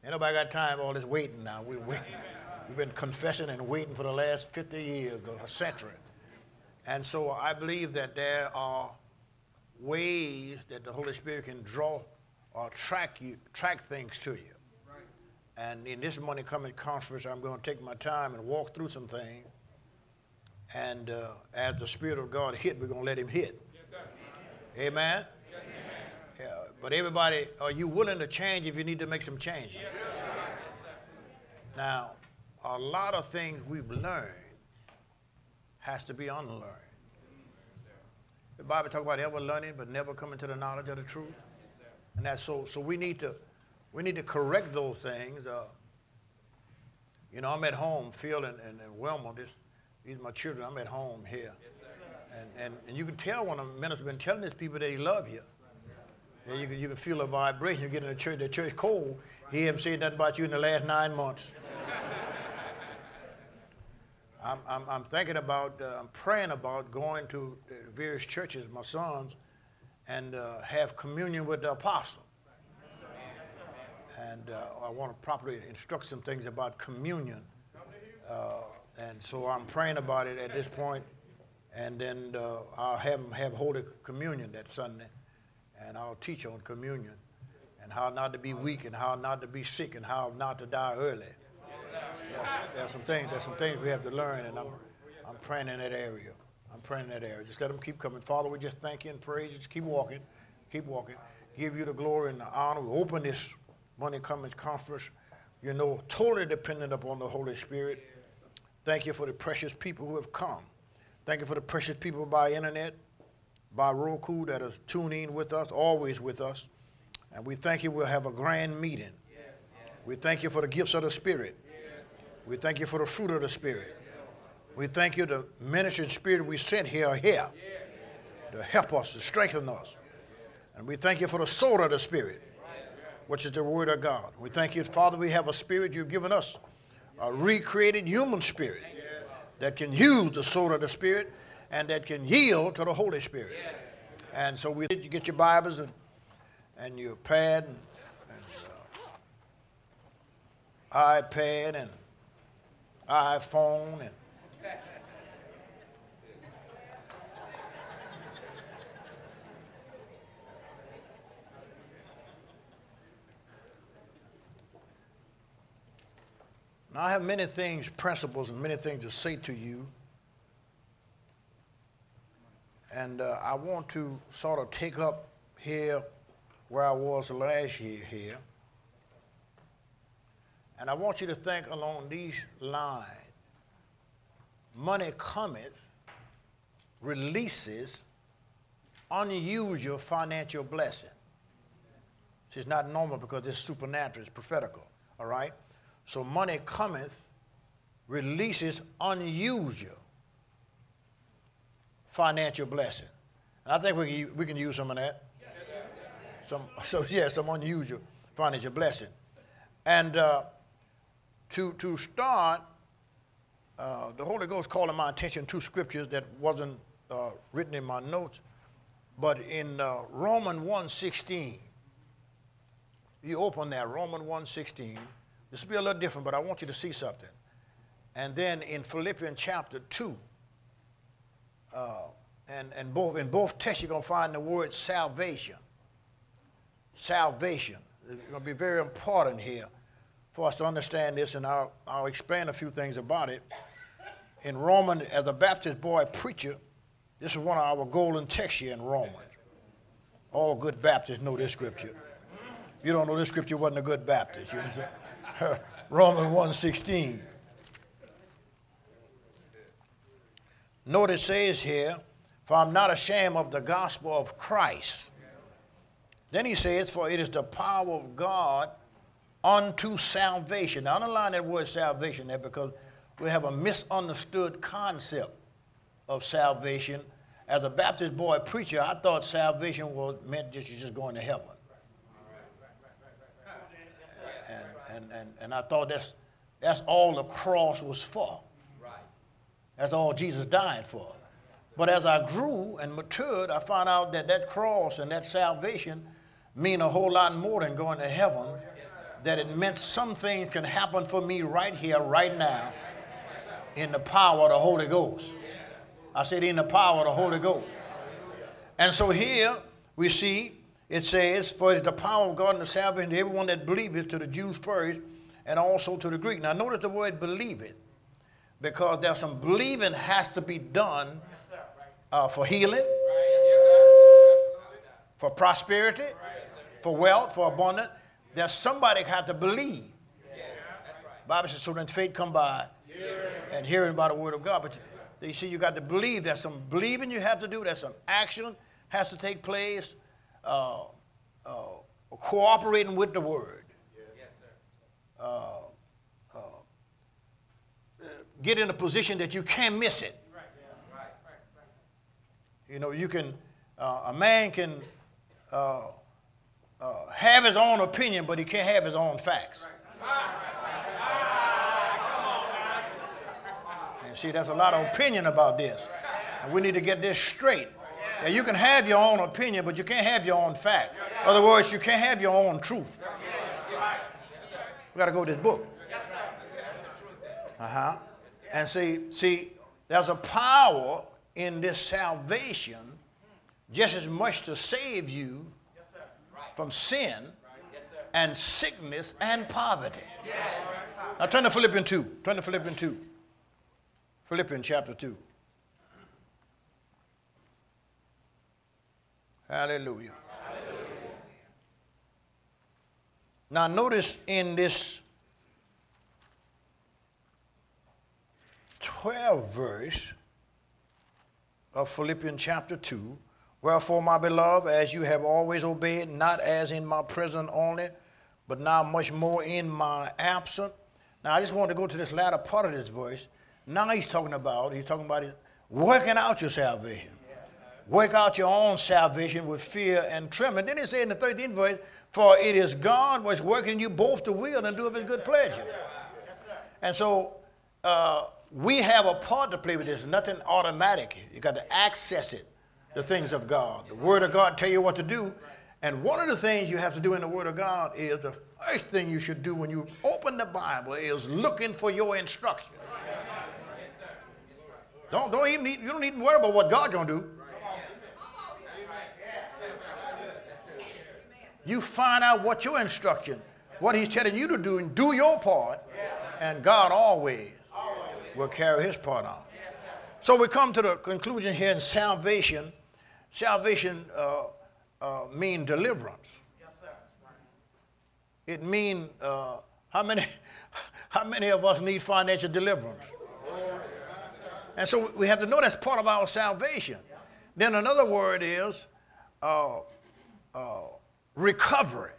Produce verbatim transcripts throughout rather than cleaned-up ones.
Ain't nobody got time for all this waiting now. We wait. We've been confessing and waiting for the last fifty years, a century. And so I believe that there are ways that the Holy Spirit can draw or track you, track things to you. Right. And in this Monday Coming Conference, I'm going to take my time and walk through some things. And uh, as the Spirit of God hit, we're going to let him hit. Yes, sir. Amen? Yes, amen. Yeah, but everybody, are you willing to change if you need to make some changes? Yes, sir. Now, a lot of things we've learned has to be unlearned. The Bible talks about ever learning but never coming to the knowledge of the truth. And that's so so we need to we need to correct those things. Uh, you know, I'm at home, Phil and, and, and Wilma, this, these are my children, I'm at home here. Yes, and, and and you can tell when a minister's been telling these people that he love you. Yeah, you can you can feel a vibration. You get in the church, the church cold, he hasn't said nothing about you in the last nine months. I'm, I'm, I'm thinking about, uh, I'm praying about going to various churches, my sons, and uh, have communion with the apostle. And uh, I want to properly instruct some things about communion. Uh, and so I'm praying about it at this point, and then uh, I'll have them have Holy Communion that Sunday, and I'll teach on communion and how not to be weak and how not to be sick and how not to die early. There's, there's some things. There's some things we have to learn, and I'm, I'm praying in that area. I'm praying in that area. Just let them keep coming. Father, we just thank you and praise you. Just keep walking, keep walking. Give you the glory and the honor. We open this Monday Coming Conference, you know, totally dependent upon the Holy Spirit. Thank you for the precious people who have come. Thank you for the precious people by internet, by Roku that is tuning in with us, always with us. And we thank you. We'll have a grand meeting. We thank you for the gifts of the Spirit. We thank you for the fruit of the Spirit. We thank you the ministering spirit we sent here here to help us, to strengthen us. And we thank you for the sword of the Spirit, which is the word of God. We thank you, Father, we have a spirit you've given us, a recreated human spirit that can use the sword of the Spirit and that can yield to the Holy Spirit. And so we you get your Bibles and, and your pad and, and uh, iPad and iPhone and now I have many things, principles, and many things to say to you, and uh, I want to sort of take up here where I was last year here. And I want you to think along these lines. Money cometh, releases unusual financial blessing. It's not normal because it's supernatural, it's prophetical, all right? So money cometh, releases unusual financial blessing. And I think we can, we can use some of that. Some, so yeah, some unusual financial blessing. And uh, To, to start, uh, the Holy Ghost called my attention to scriptures that wasn't uh, written in my notes, but in uh, Romans one sixteen, you open there, Romans one sixteen. This will be a little different, but I want you to see something. And then in Philippians chapter two, uh, and, and both in both texts you're going to find the word salvation. Salvation. It's going to be very important here for us to understand this, and I'll, I'll explain a few things about it. In Romans, as a Baptist boy preacher, this is one of our golden texts here in Romans. All good Baptists know this scripture. If you don't know this scripture, you wasn't a good Baptist. You understand? Romans one sixteen. Note it says here, for I'm not ashamed of the gospel of Christ. Then he says, for it is the power of God unto salvation. Now, underline that word salvation there because we have a misunderstood concept of salvation. As a Baptist boy preacher, I thought salvation was meant just you just going to heaven. And, and, and, and I thought that's, that's all the cross was for. That's all Jesus died for. But as I grew and matured, I found out that that cross and that salvation mean a whole lot more than going to heaven. that it meant some things can happen for me right here, right now, in the power of the Holy Ghost. I said in the power of the Holy Ghost. And so here we see it says, for it's the power of God and the salvation to everyone that believeth, to the Jews first, and also to the Greek. Now notice the word believe it, because there's some believing has to be done uh, for healing, for prosperity, for wealth, for abundance. There's somebody got to believe. Bible says, so then faith come by and hearing by the word of God. But you see, you got to believe. There's some believing you have to do. There's some action has to take place. Uh, uh, cooperating with the word. Uh, uh, get in a position that you can't miss it. You know, you can, uh, a man can uh, uh, have his own opinion, but he can't have his own facts. And see, there's a lot of opinion about this. And we need to get this straight. Now, you can have your own opinion, but you can't have your own fact. In other words, you can't have your own truth. We got to go to this book. Uh-huh. And see, see, there's a power in this salvation just as much to save you from sin and sickness and poverty. Now turn to Philippians two. Turn to Philippians two. Philippians chapter two. Hallelujah. Hallelujah. Now notice in this twelfth verse of Philippians chapter two, wherefore, my beloved, as you have always obeyed, not as in my presence only, but now much more in my absence. Now I just want to go to this latter part of this verse. Now he's talking about, he's talking about it, working out your salvation. Work out your own salvation with fear and trembling. Then he said in the thirteenth verse, for it is God which working in you both to will and do of his good pleasure. Yes, sir. Yes, sir. And so uh, we have a part to play with this. Nothing automatic. You got to access it, the things of God. The word of God tell you what to do. And one of the things you have to do in the word of God is the first thing you should do when you open the Bible is looking for your instruction. Don't, don't even need, you don't need to worry about what God's going to do. You find out what your instruction, what he's telling you to do, and do your part, and God always will carry his part on. So we come to the conclusion here in salvation. Salvation uh, uh, means deliverance. It means, uh, how many, how many of us need financial deliverance? And so we have to know that's part of our salvation. Then another word is uh, uh, recovery.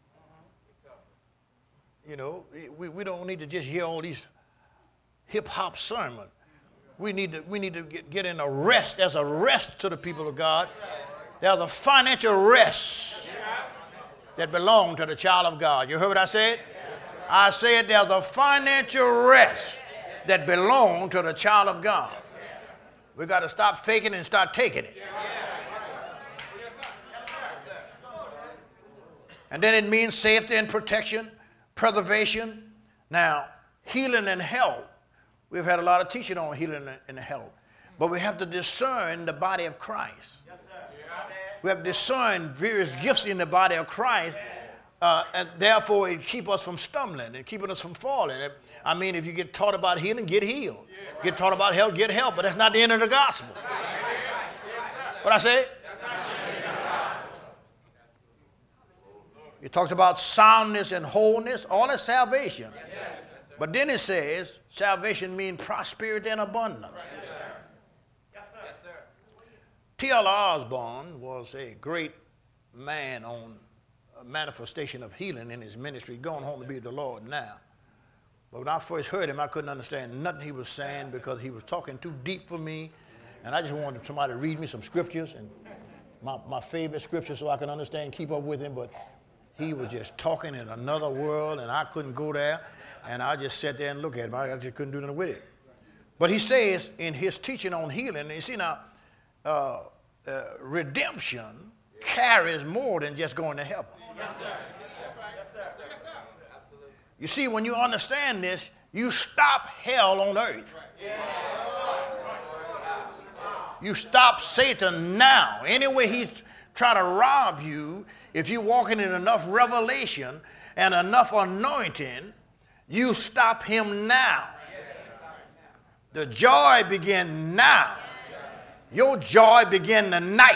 You know, we, we don't need to just hear all these hip-hop sermons. We need to, we need to get, get in a rest. There's a rest to the people of God. There's a financial rest that belongs to the child of God. You heard what I said? I said there's a financial rest that belongs to the child of God. We got to stop faking and start taking it. And then it means safety and protection, preservation. Now, healing and health. We've had a lot of teaching on healing and health. But we have to discern the body of Christ. Yes, sir. We have to discern various gifts in the body of Christ. Uh, and therefore, it keeps us from stumbling and keeping us from falling. I mean, if you get taught about healing, get healed. Get taught about health, get help. But that's not the end of the gospel. What I say? It talks about soundness and wholeness. All that's salvation. But then it says salvation means prosperity and abundance. T L Osborne was a great man on a manifestation of healing in his ministry, going home to be with the Lord now. But when I first heard him, I couldn't understand nothing he was saying because he was talking too deep for me. And I just wanted somebody to read me some scriptures, and my, my favorite scripture so I can understand and keep up with him. But he was just talking in another world, and I couldn't go there. And I just sat there and looked at him. I just couldn't do nothing with it. But he says in his teaching on healing, you see now, uh, uh, redemption carries more than just going to heaven. Yes, sir. Yes, sir. Yes, sir. You see, when you understand this, you stop hell on earth. You stop Satan now. Anyway he's trying to rob you, if you're walking in enough revelation and enough anointing, you stop him now. The joy begin now. Your joy begin tonight.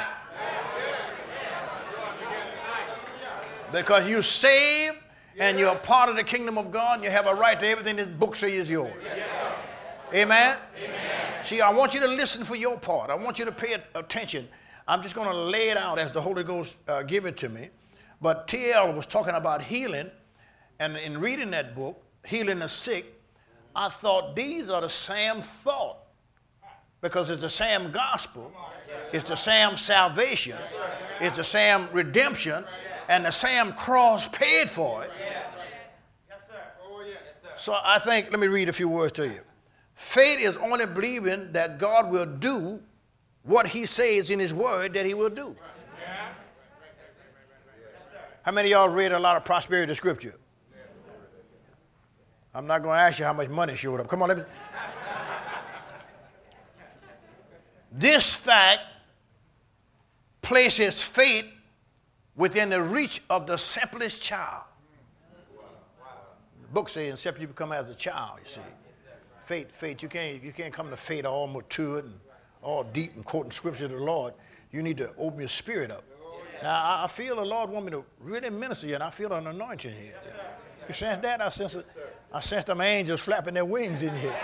Because you're saved and you're a part of the kingdom of God and you have a right to everything this book says is yours. Amen? Amen? See, I want you to listen for your part. I want you to pay attention. I'm just going to lay it out as the Holy Ghost uh, give it to me. But T L was talking about healing, and in reading that book, Healing the Sick, I thought these are the same thought because it's the same gospel, it's the same salvation, it's the same redemption, and the same cross paid for it. So I think, let me read a few words to you. Faith is only believing that God will do what he says in his word that he will do. How many of y'all read a lot of prosperity scripture? I'm not going to ask you how much money showed up. Come on, let me. This fact places faith within the reach of the simplest child. The book says, except you become as a child, you see. Faith, faith, you can't, you can't come to faith all matured and all deep and quoting scripture of the Lord. You need to open your spirit up. Now, I, I feel the Lord want me to really minister you, and I feel an anointing here. You sense that? I sense it. I sense them angels flapping their wings in here.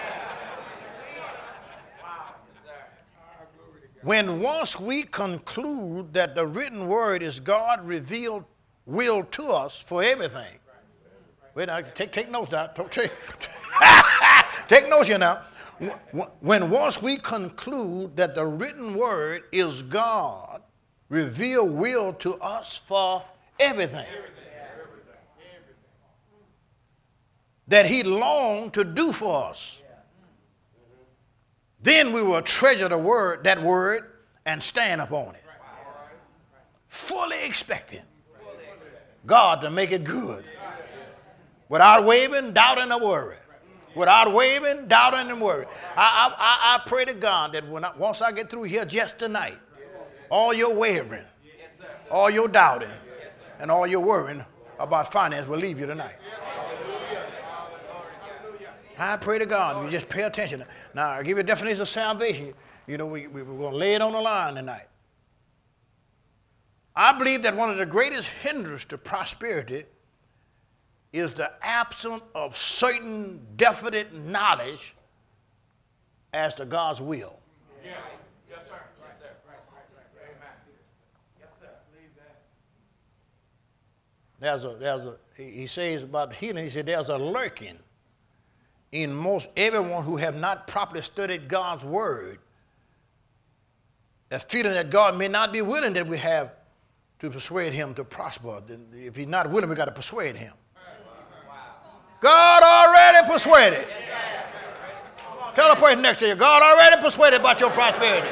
When once we conclude that the written word is God revealed will to us for everything. Wait, now, take, take notes now. Take, take notes here now. When once we conclude that the written word is God revealed will to us for everything. That he longed to do for us. Then we will treasure the word, that word, and stand upon it. Fully expecting God to make it good. Without wavering, doubting, or worry. Without wavering, doubting, and worry. I, I, I pray to God that when I, once I get through here just tonight, all your wavering, all your doubting, and all your worrying about finance will leave you tonight. I pray to God, you just pay attention. Now, I'll give you a definition of salvation. You know, we, we, we're going to lay it on the line tonight. I believe that one of the greatest hindrances to prosperity is the absence of certain definite knowledge as to God's will. Yeah. Yes, sir. Yes, sir. Right, right, right. Amen. Yes, sir. Believe that. There's a, there's a, he, he says about healing, he said there's a lurking in most everyone who have not properly studied God's word, that feeling that God may not be willing that we have to persuade him to prosper. Then if he's not willing, we got to persuade him. God already persuaded. Tell the person next to you, God already persuaded about your prosperity.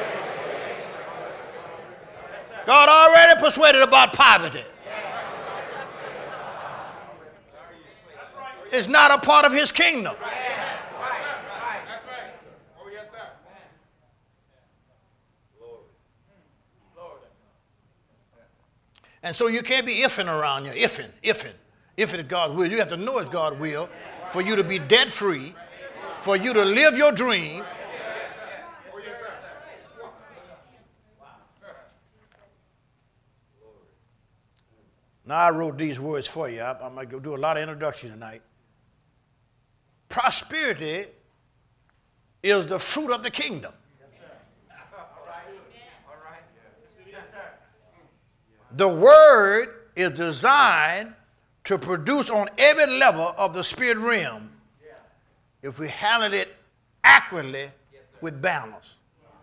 God already persuaded about poverty. It's not a part of his kingdom. And so you can't be ifing around you, ifing, ifing. If it's God's will, you have to know it's God's will for you to be debt free, for you to live your dream. Now I wrote these words for you. I, I'm going to do a lot of introduction tonight. Prosperity is the fruit of the kingdom. The word is designed to produce on every level of the spirit realm if we handle it accurately with balance.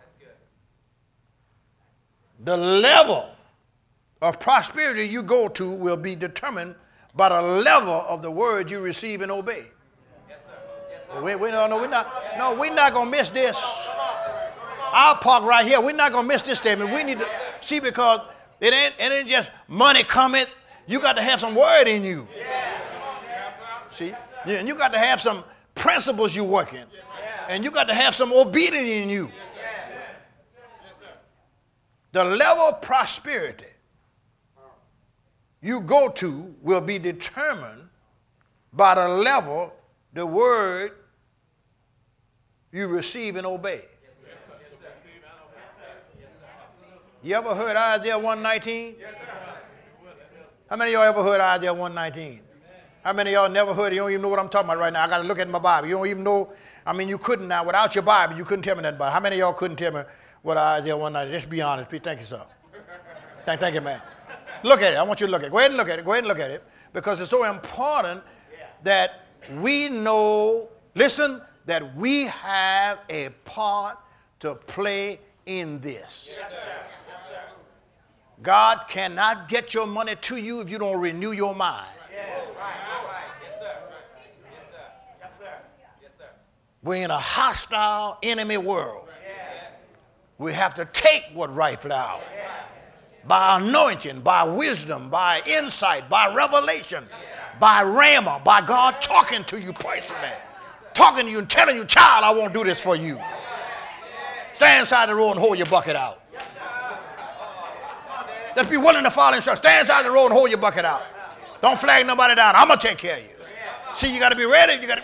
The level of prosperity you go to will be determined by the level of the word you receive and obey. Yes, sir. Yes, sir. We, we, no, no, we're not, no, we're not going to miss this. I'll park right here. We're not going to miss this statement. We need to see, because it ain't, it ain't just money coming. You got to have some word in you. See? Yeah, and you got to have some principles you work in. And you got to have some obedience in you. The level of prosperity you go to will be determined by the level, the word you receive and obey. You ever heard Isaiah one nineteen? How many of y'all ever heard Isaiah one nineteen? How many of y'all never heard it? You don't even know what I'm talking about right now. I got to look at my Bible. You don't even know. I mean, you couldn't now. Without your Bible, you couldn't tell me nothing about it. How many of y'all couldn't tell me what Isaiah one nineteen? Just be honest. Please. Thank you, sir. Thank, thank you, man. Look at it. I want you to look at it. Go ahead and look at it. Go ahead and look at it. Because it's so important that we know, listen, that we have a part to play in this. Yes, sir. Yes, sir. God cannot get your money to you if you don't renew your mind. Yeah. Right. Right. Yes, sir. Yes, sir. Yes, sir. Yes, sir. We're in a hostile enemy world. Yeah. We have to take what rightfully ours. Yeah. By anointing, by wisdom, by insight, by revelation, yeah. by rhema, by God talking to you personally, talking to you and telling you, child, I won't do this for you. Stand inside the road and hold your bucket out. Let's be willing to follow instructions. Stand inside the road and hold your bucket out. Don't flag nobody down. I'm going to take care of you. See, you got to be ready. You got to.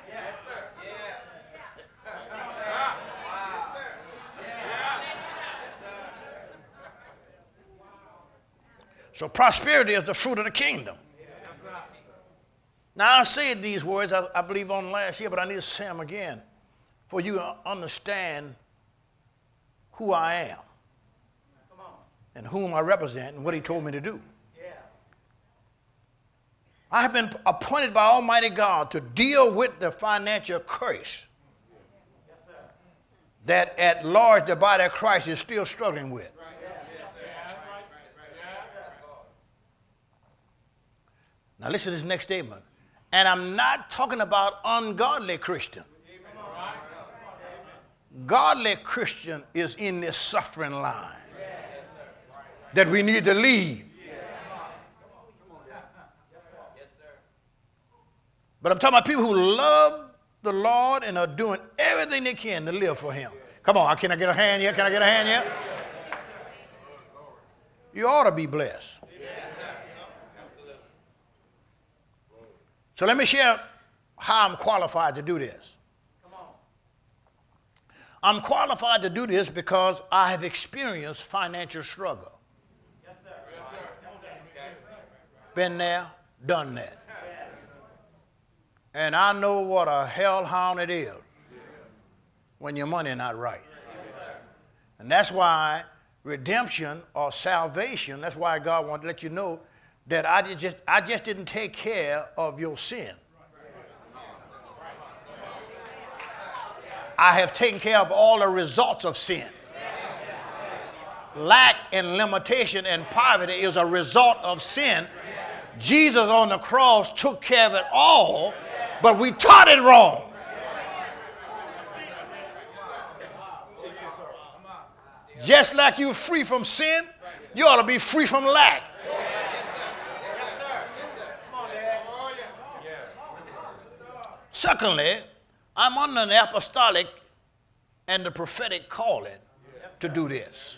So prosperity is the fruit of the kingdom. Now, I said these words, I, I believe, on last year, but I need to say them again for you to understand who I am and whom I represent and what he told me to do. I have been appointed by Almighty God to deal with the financial curse that at large the body of Christ is still struggling with. Now listen to this next statement. And I'm not talking about ungodly Christian. Godly Christian is in this suffering line that we need to leave. But I'm talking about people who love the Lord and are doing everything they can to live for him. Come on, can I get a hand here? Can I get a hand here? You ought to be blessed. So let me share how I'm qualified to do this. Come on. I'm qualified to do this because I have experienced financial struggle. Yes, sir. Yes, sir. Yes, sir. Been there, done that. And I know what a hellhound it is when your money not right. And that's why redemption or salvation, that's why God wanted to let you know that I just, I just didn't take care of your sin. I have taken care of all the results of sin. Lack and limitation and poverty is a result of sin. Jesus on the cross took care of it all, but we taught it wrong. Just like you're free from sin, you ought to be free from lack. Secondly, I'm under an apostolic and the prophetic calling to do this.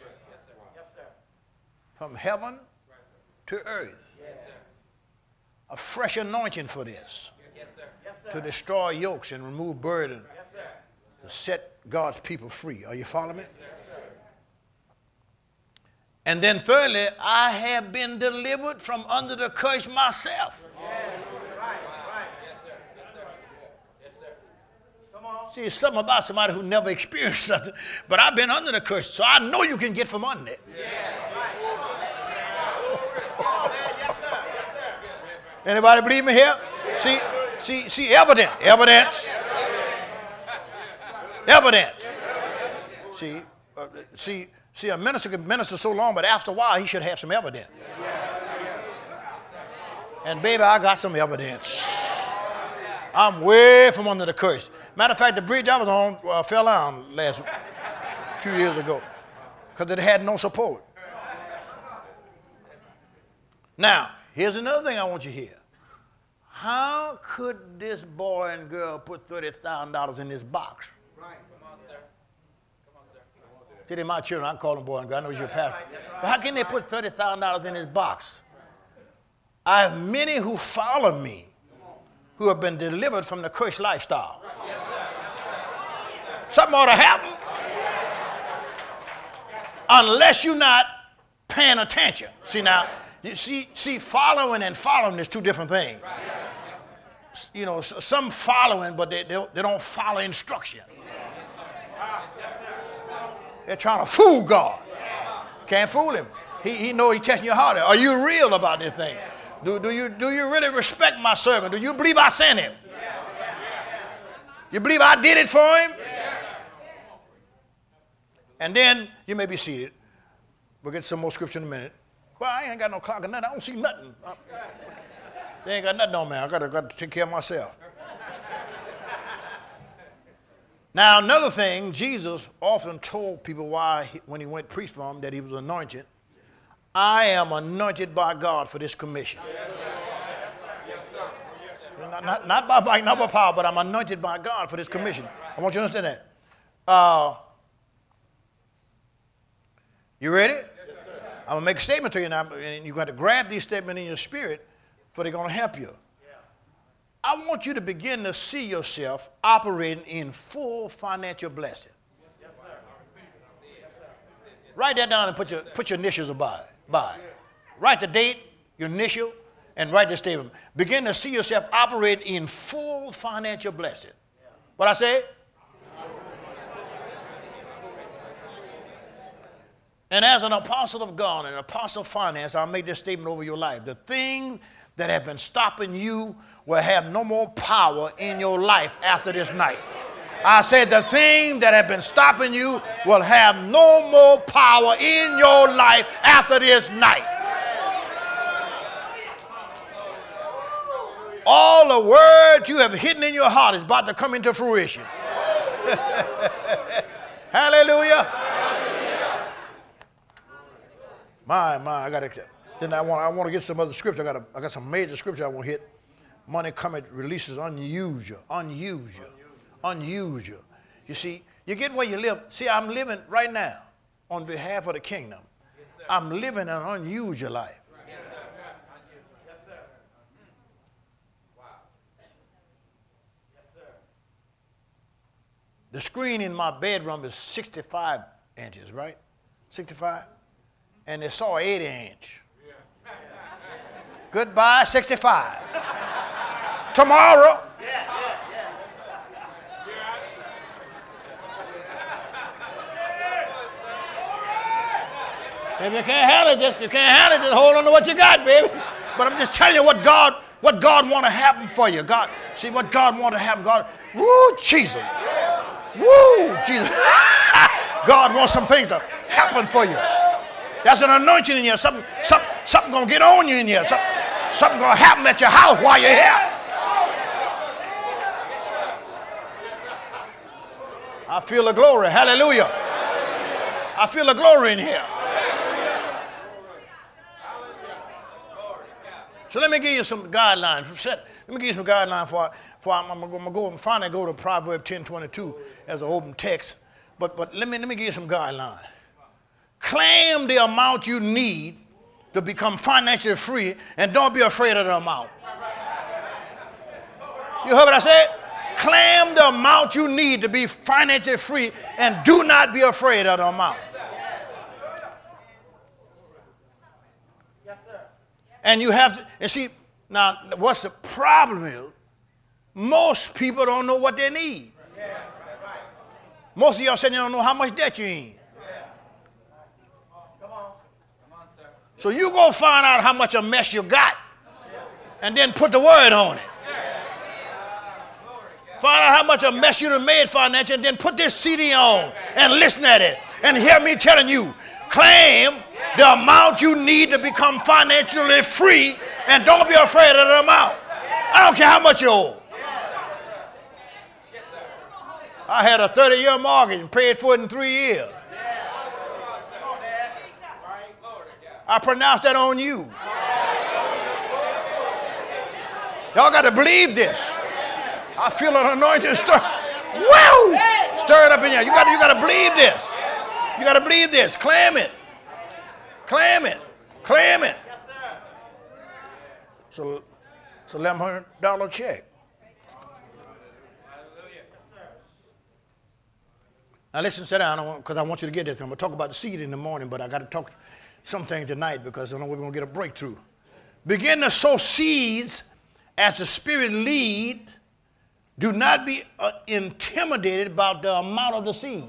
From heaven to earth. A fresh anointing for this. To destroy yokes and remove burden. To set God's people free. Are you following me? And then thirdly, I have been delivered from under the curse myself. See, it's something about somebody who never experienced something, but I've been under the curse, so I know you can get from under it. Anybody believe me here? See, see, see, evidence, evidence, evidence. See, uh, see, see, a minister can minister so long, but after a while, he should have some evidence. And baby, I got some evidence. I'm way from under the curse. Matter of fact, the bridge I was on uh, fell down last few years ago because it had no support. Now, here's another thing I want you to hear. how could this boy and girl put thirty thousand dollars in this box? Right. Come on, sir. Come on, sir. See, they're my children. I call them boy and girl. I know you're a pastor. But how can they put thirty thousand dollars in this box? I have many who follow me who have been delivered from the cursed lifestyle. Something ought to happen. Unless you're not paying attention. See now, you see, see, following and following is two different things. You know, some following, but they, they, don't, they don't follow instruction. They're trying to fool God. Can't fool him. He, he know he's testing your heart. Are you real about this thing? Do, do, you, do you really respect my servant? Do you believe I sent him? You believe I did it for him? And then you may be seated. We'll get some more scripture in a minute. Well, I ain't got no clock or nothing. I don't see nothing. They ain't got nothing on me. I gotta, gotta take care of myself. Now, another thing, Jesus often told people why, he, when he went preach for them, that he was anointed. I am anointed by God for this commission. Yes, sir. Yes, sir. Yes, sir. Not, not, not by might, not by power, but I'm anointed by God for this commission. I want you to understand that. Uh, you ready? Yes, sir. I'm going to make a statement to you now, and you've got to grab these statements in your spirit, for they're going to help you. Yeah. I want you to begin to see yourself operating in full financial blessing. Yes, sir. Write that down and put your, put your initials by it. By. Write the date, your initial, and write the statement. Begin to see yourself operating in full financial blessing. What I say? And as an apostle of God and an apostle of finance, I'll make this statement over your life. The thing that have been stopping you will have no more power in your life after this night. I said the thing that have been stopping you will have no more power in your life after this night. All the words you have hidden in your heart is about to come into fruition. Hallelujah. My, my, I gotta then I want I want to get some other scripture. I got I got some major scripture I want to hit. Money coming releases unusual, unusual. Unusual. You see, you get where you live. See, I'm living right now on behalf of the kingdom. Yes, I'm living an unusual life. Yes, sir. Yes, sir. Wow. Yes, sir. The screen in my bedroom is sixty-five inches, right? sixty-five? And they saw eighty inch. Yeah. Goodbye, sixty-five. Tomorrow. If you can't handle it, just you can't handle it, just hold on to what you got, baby. But I'm just telling you what God, what God want to happen for you. God, see what God want to happen. God, woo, Jesus, woo, Jesus. God wants some things to happen for you. That's an anointing in you. Something, something, something gonna get on you in here. Something, something gonna happen at your house while you're here. I feel the glory. Hallelujah. I feel the glory in here. So let me give you some guidelines. Let me give you some guidelines for, for I'm, I'm going to go and finally go to Proverbs ten twenty-two as an open text. But, but let me, let me give you some guidelines. Claim the amount you need to become financially free, and don't be afraid of the amount. You heard what I said? Claim the amount you need to be financially free, and do not be afraid of the amount. And you have to, and see, now what's the problem is, most people don't know what they need. Most of y'all saying you don't know how much debt you're in. So you go find out how much a mess you got, and then put the word on it. Find out how much a mess you done made financially, and then put this C D on and listen at it. And hear me telling you, claim the amount you need to become financially free, and don't be afraid of the amount. I don't care how much you owe. I had a thirty-year mortgage and paid for it in three years. I pronounce that on you. Y'all got to believe this. I feel an anointing stir. Woo! Stir it up in here. You got you got to believe this. You got to believe this. Claim it. Claim it. Claim it. So it's an eleven hundred dollars check. Now listen, sit down, because I want you to get this. I'm going to talk about the seed in the morning, but I got to talk some things tonight because I know we're going to get a breakthrough. Begin to sow seeds as the Spirit lead. Do not be uh, intimidated about the amount of the seed.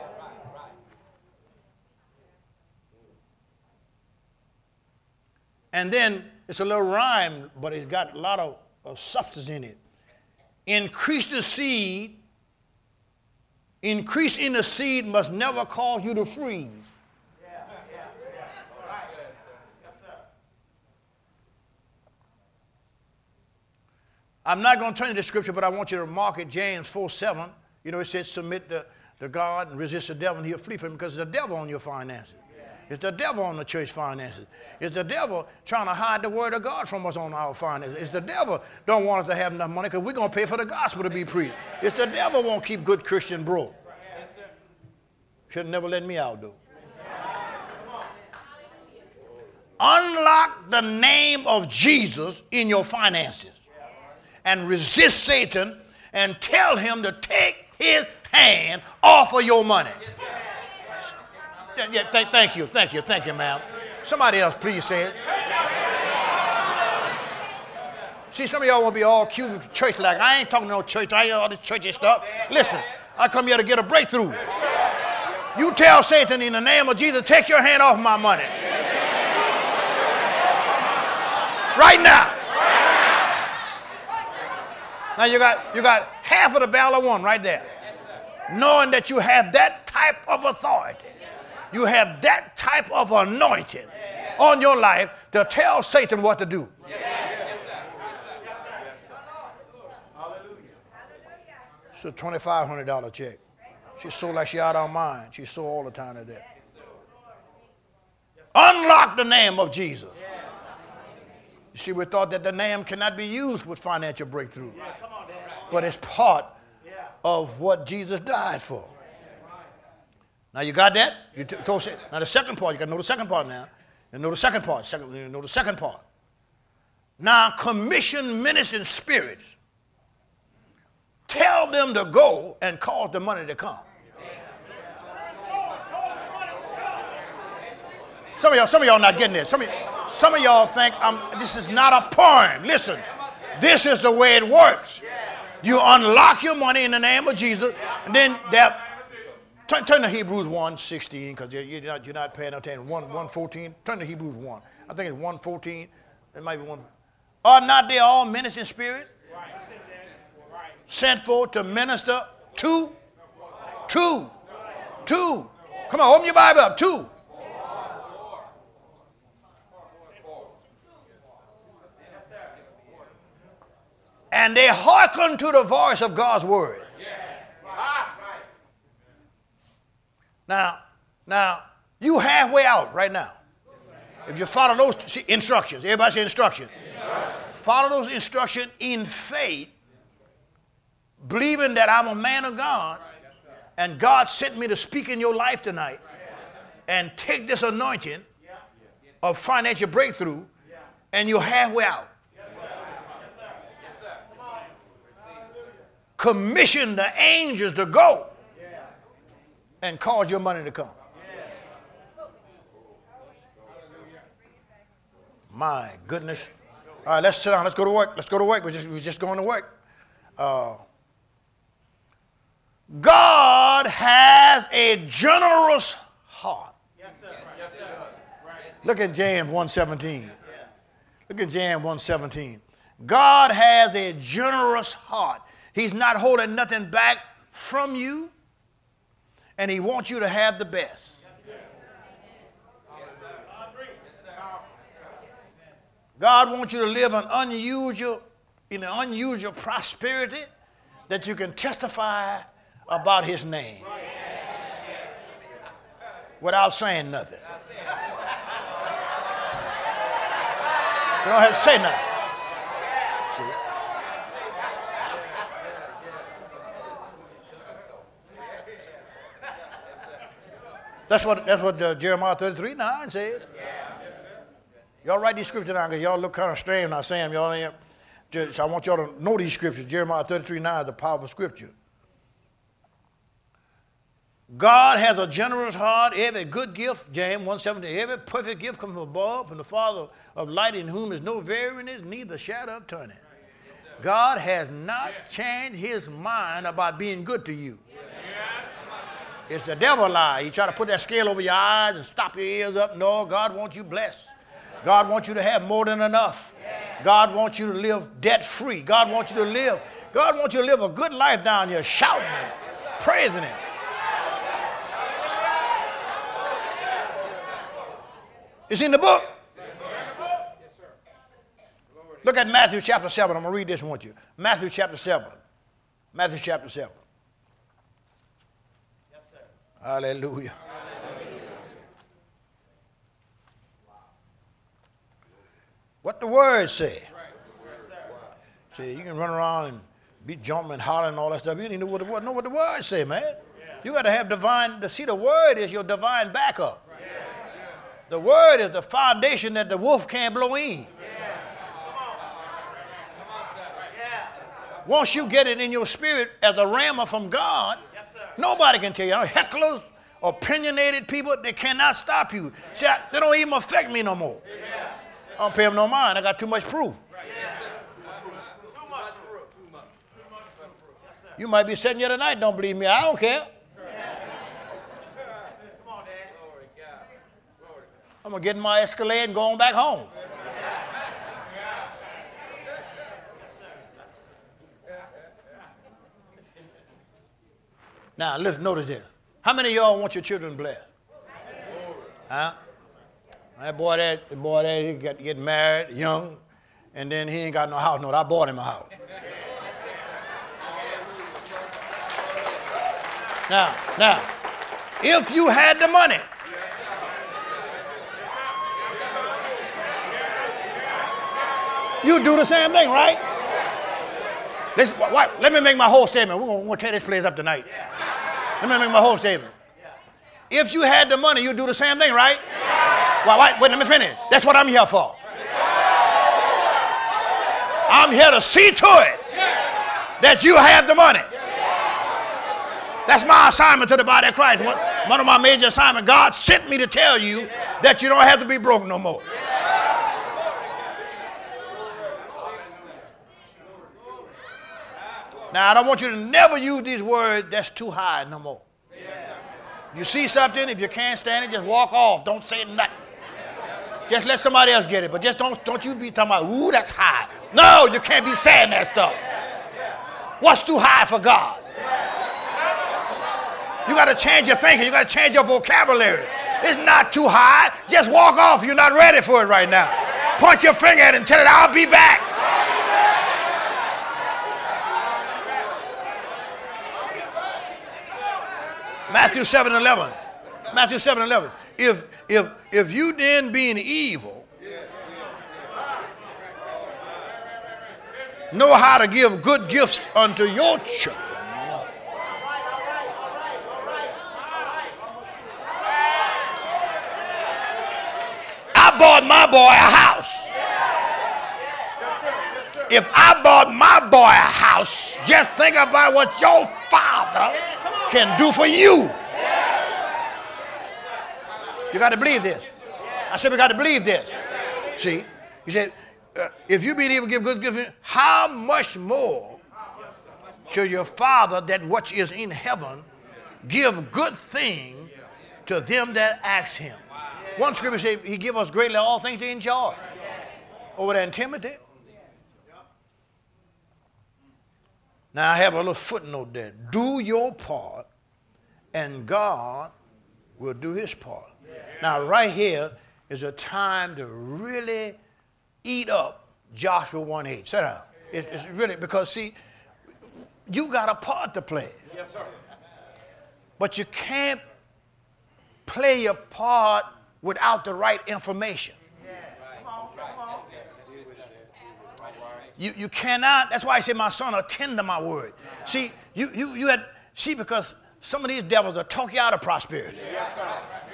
And then it's a little rhyme, but it's got a lot of, of substance in it. Increase the seed. Increase in the seed must never cause you to freeze. Yeah, yeah, yeah. Right. Yes, sir. I'm not going to turn to the scripture, but I want you to mark it, James four seven. You know, it says, submit to, to God and resist the devil, and he'll flee from him, because it's the devil on your finances. It's the devil on the church finances. It's the devil trying to hide the word of God from us on our finances. It's the devil don't want us to have enough money because we're going to pay for the gospel to be preached. It's the devil won't keep good Christian broke. Should have never let me out, though. Unlock the name of Jesus in your finances and resist Satan and tell him to take his hand off of your money. Yeah, yeah, th- thank you, thank you, thank you, ma'am. Somebody else, please say it. See, some of y'all want to be all cute and church-like. I ain't talking no church. I ain't all this churchy stuff. Listen, I come here to get a breakthrough. You tell Satan in the name of Jesus, take your hand off my money. Right now. Now you got you got half of the battle of one right there. Knowing that you have that type of authority. You have that type of anointing on your life to tell Satan what to do. It's a twenty-five hundred dollars check. She's so like she out of her mind. She's so all the time at that. Unlock the name of Jesus. You see, we thought that the name cannot be used with financial breakthrough. But it's part of what Jesus died for. Now you got that? You t- told, now the second part, you got to know the second part now. You know the second part. Second, you know the second part. Now commission ministering spirits. Tell them to go and cause the money to come. Some of y'all, some of y'all not getting this. Some of, some of y'all think um, this is not a poem. Listen, this is the way it works. You unlock your money in the name of Jesus, and then that. Turn, turn to Hebrews one sixteen, because you're, you're, not, you're not paying attention. one fourteen. Turn to Hebrews one. I think it's one fourteen. It might be one. Are not they all ministering spirits? Sent forth to minister to? Two. Two. Come on, open your Bible up. Two. And they hearken to the voice of God's word. Now, now, you halfway out right now. If you follow those see, instructions, everybody say instructions. Instruction. Follow those instructions in faith, believing that I'm a man of God, and God sent me to speak in your life tonight, and take this anointing of financial breakthrough, and you're halfway out. Commission the angels to go and cause your money to come. My goodness. All right, let's sit down. Let's go to work. Let's go to work. We're just, we're just going to work. Uh, God has a generous heart. Yes, sir. Yes, sir. Look at James one seventeen. Look at James one seventeen. God has a generous heart. He's not holding nothing back from you, and he wants you to have the best. God wants you to live an unusual, in an unusual prosperity that you can testify about his name without saying nothing. You don't have to say nothing. See? That's what, that's what uh, Jeremiah thirty-three nine says. Y'all write these scriptures down because y'all look kind of strange when I say them. Y'all ain't, just, I want y'all to know these scriptures. Jeremiah thirty-three nine is a powerful scripture. God has a generous heart. Every good gift, James one seventeen, every perfect gift comes from above, from the Father of light, in whom is no variance, neither shadow of turning. God has not changed his mind about being good to you. It's the devil lie. He try to put that scale over your eyes and stop your ears up. No, God wants you blessed. God wants you to have more than enough. God wants you to live debt free. God wants you to live. God wants you to live a good life down here, shouting and praising him. It's in the book. Look at Matthew chapter seven. I'm going to read this one with you. Matthew chapter seven. Matthew chapter seven. Yes, sir. Hallelujah. Hallelujah. What the word say? See, you can run around and be jumping and hollering and all that stuff. You need to know what the word, know what the word say, man. You got to have divine, to see the word is your divine backup. The word is the foundation that the wolf can't blow in. Once you get it in your spirit as a rhema from God, yes, nobody can tell you. Hecklers, opinionated people, they cannot stop you. See, I, they don't even affect me no more. Yeah. I don't pay them no mind. I got too much proof. Right. Yes, too much proof. Too much. Too much proof. Yes, you might be sitting here tonight, don't believe me. I don't care. Come on, Dad. I'm going to get in my Escalade and go on back home. Now, listen, notice this. How many of y'all want your children blessed? Huh? That boy that, the boy that, he got get married young, and then he ain't got no house. No, I bought him a house. Now, now, if you had the money, you do the same thing, right? Let's, why, let me make my whole statement. We're going to tear this place up tonight. Let me make my whole statement. If you had the money, you'd do the same thing, right? Why, why, wait, let me finish. That's what I'm here for. I'm here to see to it that you have the money. That's my assignment to the body of Christ. One, one of my major assignments. God sent me to tell you that you don't have to be broke no more. Now, I don't want you to never use these words, that's too high no more. You see something, if you can't stand it, just walk off. Don't say nothing. Just let somebody else get it. But just don't, don't you be talking about, ooh, that's high. No, you can't be saying that stuff. What's too high for God? You got to change your thinking. You got to change your vocabulary. It's not too high. Just walk off. You're not ready for it right now. Point your finger at it and tell it, I'll be back. Matthew seven eleven. Matthew seven eleven. If if if you then being evil know how to give good gifts unto your children, I bought my boy a house. If I bought my boy a house, just think about what your father can do for you. You got to believe this. I said we got to believe this. See, he said, uh, if you be able to give good gifts, how much more should your Father that which is in heaven give good things to them that ask him? One scripture says he give us greatly all things to enjoy. Over there in Timothy. Now, I have a little footnote there. Do your part, and God will do his part. Now, right here is a time to really eat up Joshua one eight. Sit down. It, it's really, because, see, you got a part to play. Yes, sir. But you can't play your part without the right information. You, you cannot, that's why I say, my son, attend to my word. See, you, you, you had, see, because some of these devils will talk you out of prosperity. Yes, sir.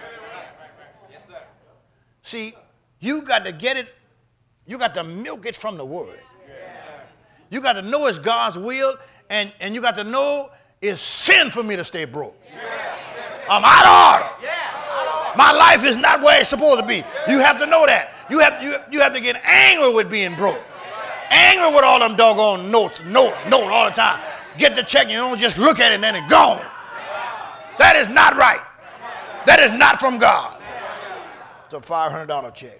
See, you got to get it, you got to milk it from the word. You got to know it's God's will, and, and you got to know it's sin for me to stay broke. I'm out of order. My life is not where it's supposed to be. You have to know that. You have, you, you have to get angry with being broke. Angry with all them doggone notes, note, note all the time. Get the check and you don't just look at it and then it's gone. That is not right. That is not from God. It's a five hundred dollar check.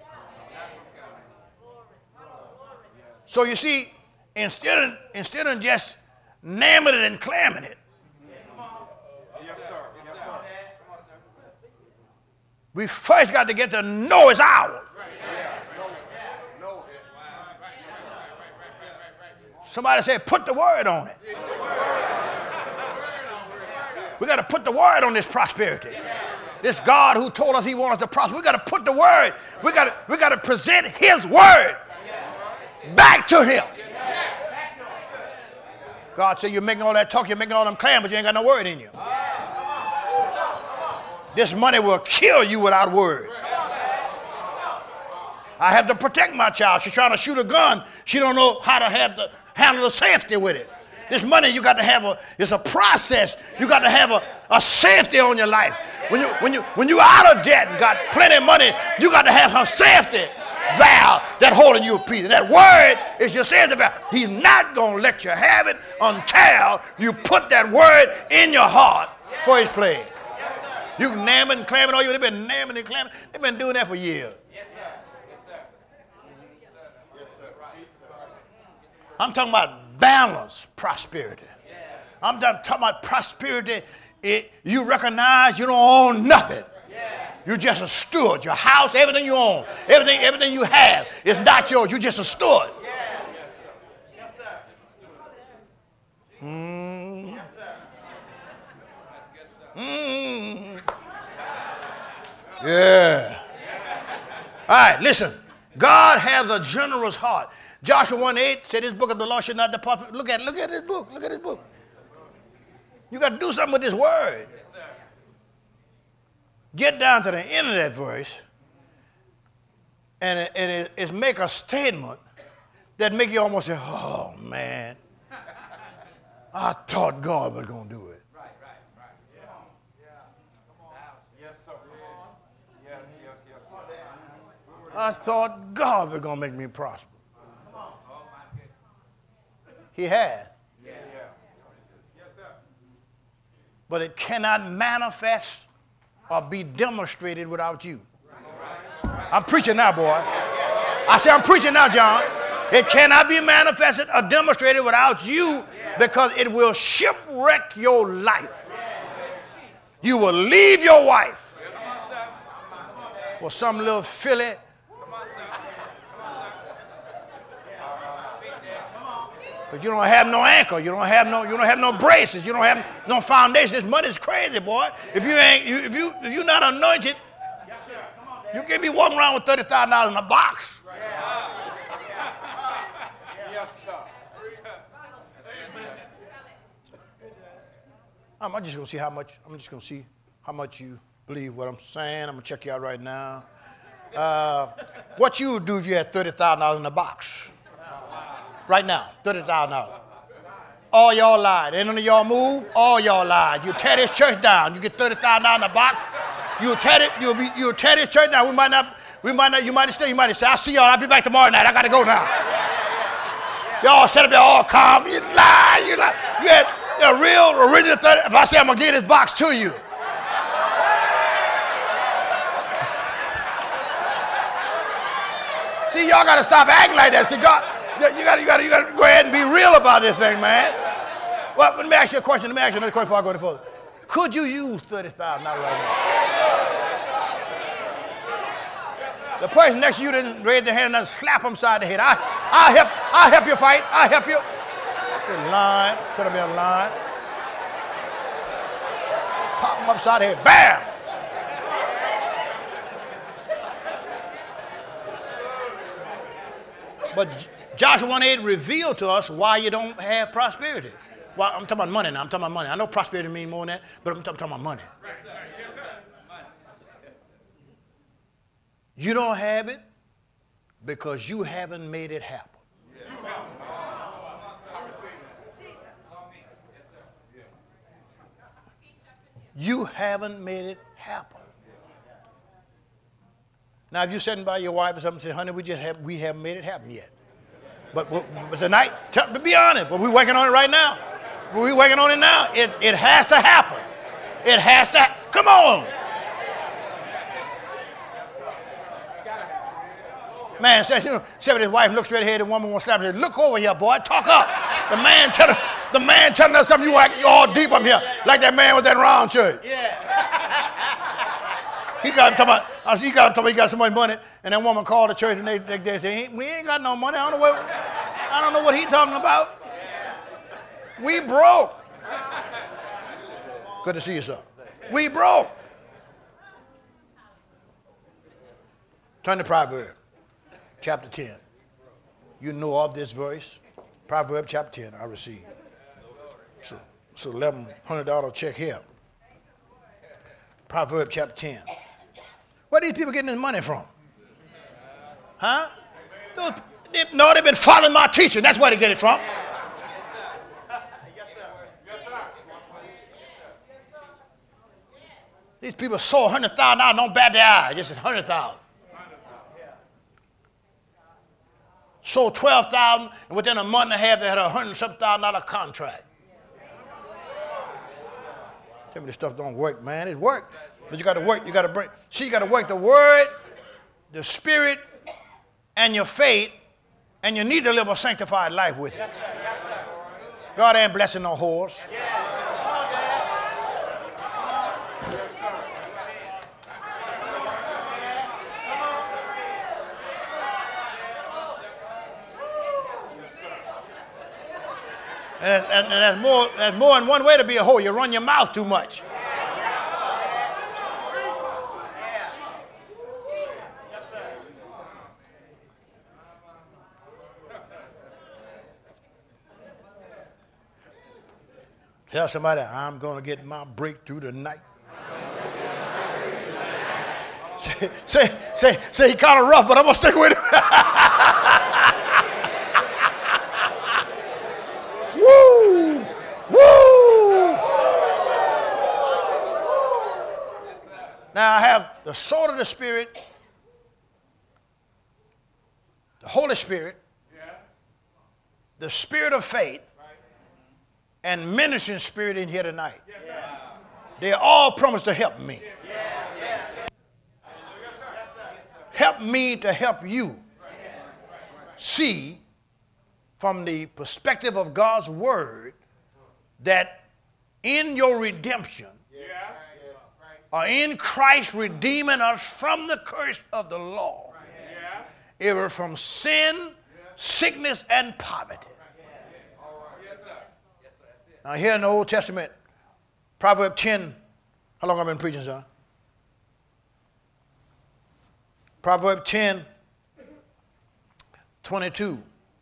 So you see, instead of, instead of just naming it and clamming it, Yes, sir. Yes, sir. we first got to get to know it's ours. Somebody said, put the word on it. We got to put the word on this prosperity. This God who told us he wants us to prosper. We got to put the word. We got to, we got to present his word back to him. God said, you're making all that talk, you're making all them clams, but you ain't got no word in you. This money will kill you without word. I have to protect my child. She's trying to shoot a gun. She don't know how to have the handle the safety with it. This money, you got to have a, it's a process. You got to have a, a safety on your life. When you when you when you out of debt and got plenty of money, you got to have some safety valve that holding you a piece. And that word is your safety valve. He's not gonna let you have it until you put that word in your heart for his play. You can name it and claim it all you. They've been naming and claiming. They've been doing that for years. I'm talking about balanced prosperity. I'm talking about prosperity. It, you recognize you don't own nothing. You're just a steward. Your house, everything you own, everything, everything you have is not yours. You're just a steward. Mm. Mm. Yeah. All right, listen. God has a generous heart. Joshua one eight said this book of the law should not depart from. Look at look at this book. Look at this book. You got to do something with this word. Get down to the end of that verse, and it, it, it's make a statement that make you almost say, "Oh man, I thought God was going to do it." Right, right, right. Yeah. Yeah. Come on. Yes, sir. Come on. Yes, yes, yes. yes. I thought God was going to make me prosper. Come on. Oh my goodness. He had. Yeah. Yeah. Yes, sir. But it cannot manifest or be demonstrated without you. I'm preaching now, boy. I say I'm preaching now, John. It cannot be manifested or demonstrated without you because it will shipwreck your life. You will leave your wife for some little filly. But you don't have no anchor, you don't have no, you don't have no braces, you don't have no foundation. This money's crazy, boy. If you ain't, you, if you, if you're not anointed, you can't be walking around with thirty thousand dollars in a box. Yes, sir. I'm just gonna see how much. I'm just gonna see how much you believe what I'm saying. I'm gonna check you out right now. Uh, what you would do if you had thirty thousand dollars in a box? Right now, thirty thousand dollars. All y'all lied. Ain't none of y'all move. All y'all lied. You tear this church down. You get thirty thousand dollars in a box. You'll tear it. You'll be. You'll tear this church down. We might not. We might not. You might stay. You might say, "I'll see y'all. I'll be back tomorrow night. I gotta go now." Y'all set up there all calm. You lie. You lie. You had a real original thirty. If I say I'm gonna give this box to you. See, y'all gotta stop acting like that. See, God. You got you got you got to go ahead and be real about this thing, man. Well, let me ask you a question. Let me ask you another question before I go any further. Could you use thirty thousand dollars right now? The person next to you didn't raise their hand and slap them side the head. I I help I help you fight. I help you. Good line. Set up your line. Pop them upside the head. Bam. But Joshua one eight revealed to us why you don't have prosperity. Well, I'm talking about money now. I'm talking about money. I know prosperity means more than that, but I'm talking about money. You don't have it because you haven't made it happen. You haven't made it happen. Now, if you're sitting by your wife or something and say, honey, we just have, we haven't made it happen yet. But, but, but tonight, tell, to be honest, but we're working on it right now. We're working on it now. It, it has to happen. It has to ha- Come on. Man said, you know, said with his wife, looks straight ahead, and the woman won't slap her. Look over here, boy. Talk up. The man telling, the man telling us something. You act you all deep up here, like that man with that round shirt. Yeah. He got him talking about. I see he got him talking about he got so much money, and that woman called the church and they they, they say, we ain't got no money. I don't know what I don't know what he talking about. We broke. Good to see you, sir. We broke. Turn to Proverbs, chapter ten. You know of this verse. Proverbs chapter ten, I received. So, so eleven hundred dollar check here. Proverbs chapter ten. Where are these people getting this money from? Huh? Those, they, no, they've been following my teaching. That's where they get it from. These people sold one hundred thousand dollars, don't bat their eye. Just one hundred thousand dollars. Sold twelve thousand dollars, and within a month and a half, they had a one hundred something thousand dollar contract. Tell me this stuff don't work, man. It works. But you got to work. You got to bring. See, you got to work the word, the spirit, and your faith, and you need to live a sanctified life with it. God ain't blessing no whores. And, and, and there's more, there's more than one way to be a whore. You run your mouth too much. Tell somebody, I'm going to get my breakthrough tonight. say, say, say, say he kind of rough, but I'm going to stick with him. Woo! Woo! Now I have the sword of the Spirit, the Holy Spirit, the Spirit of faith, and ministering spirit in here tonight. They all promise to help me. Help me to help you see from the perspective of God's word that in your redemption, or in Christ redeeming us from the curse of the law, either from sin, sickness, and poverty. Now here in the Old Testament, Proverbs ten, how long have I been preaching, son? Proverbs ten, twenty-two.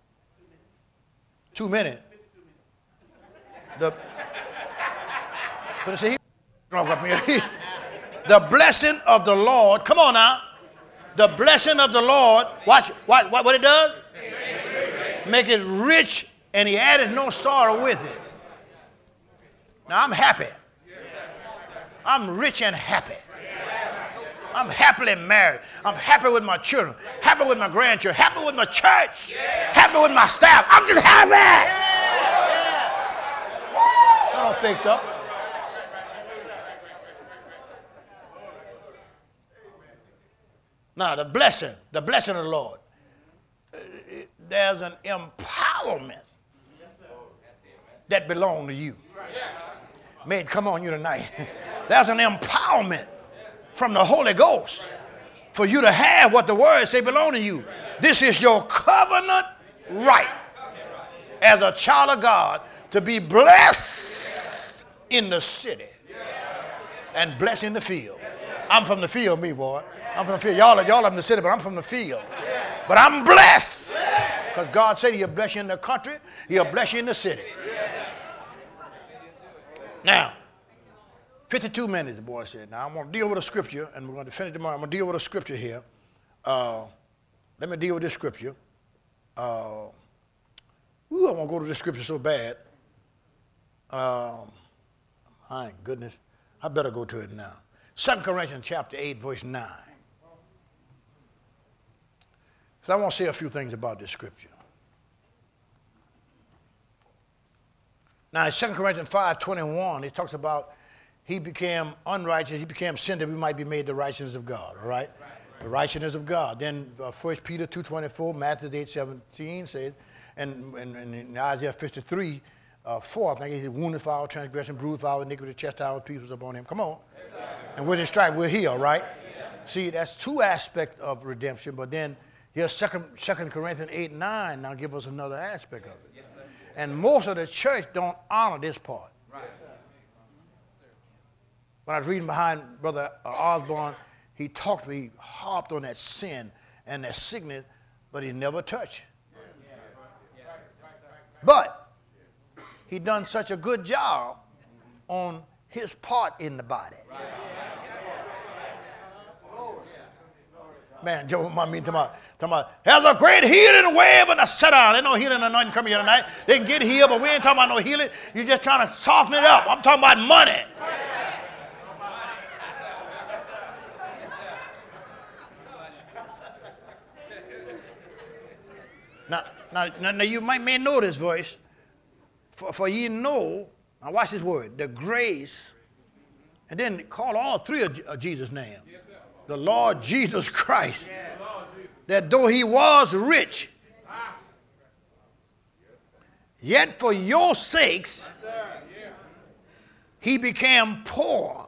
Two minutes. The, but see, the blessing of the Lord, come on now. The blessing of the Lord, watch, watch, watch what it does? Make it rich, and he added no sorrow with it. Now I'm happy. I'm rich and happy. I'm happily married. I'm happy with my children, happy with my grandchildren, happy with my church, happy with my staff. I'm just happy. It's all fixed up. Now the blessing, the blessing of the Lord. There's an empowerment that belongs to you. May it come on you tonight. There's an empowerment from the Holy Ghost for you to have what the word say belong to you. This is your covenant right as a child of God to be blessed in the city and blessed in the field. I'm from the field, me boy. I'm from the field. Y'all are, y'all are in the city, but I'm from the field. But I'm blessed because God said he'll bless you in the country, he'll bless you in the city. Now, fifty-two minutes, the boy said. Now, I'm going to deal with a scripture, and we're going to finish tomorrow. I'm going to deal with a scripture here. Uh, let me deal with this scripture. Uh, ooh, I want to go to this scripture so bad. Um, my goodness. I better go to it now. Second Corinthians chapter eight, verse nine. So I want to say a few things about this scripture. Now, in Second Corinthians five twenty-one, it talks about he became unrighteous, he became sin that we might be made the righteousness of God, all right? Right, right. The righteousness of God. Then uh, First Peter two twenty-four, Matthew eight seventeen says, and, and, and in Isaiah fifty-three, uh, four, I think he said, wounded for our transgression, bruised for our iniquity, chastisement peace was upon him. Come on. Yes, and with his stripe, we're healed, right? Yeah. See, that's two aspects of redemption, but then here's Second, Second Corinthians eight nine, now give us another aspect of it. Yes, and most of the church don't honor this part. Right. When I was reading behind Brother Osborne, he talked to me, he harped on that sin and that sickness, but he never touched. But he done such a good job on his part in the body. Man, Joe, I mean, talking about, talking about, there's a great healing wave and a set down. There's no healing or nothing coming here tonight. They can get healed, but we ain't talking about no healing. You're just trying to soften it up. I'm talking about money. Now, now, now, now you might may know this voice. For, for ye know, now watch this word, the grace, and then call all three of, of Jesus' name. The Lord Jesus Christ, that though he was rich, yet for your sakes he became poor,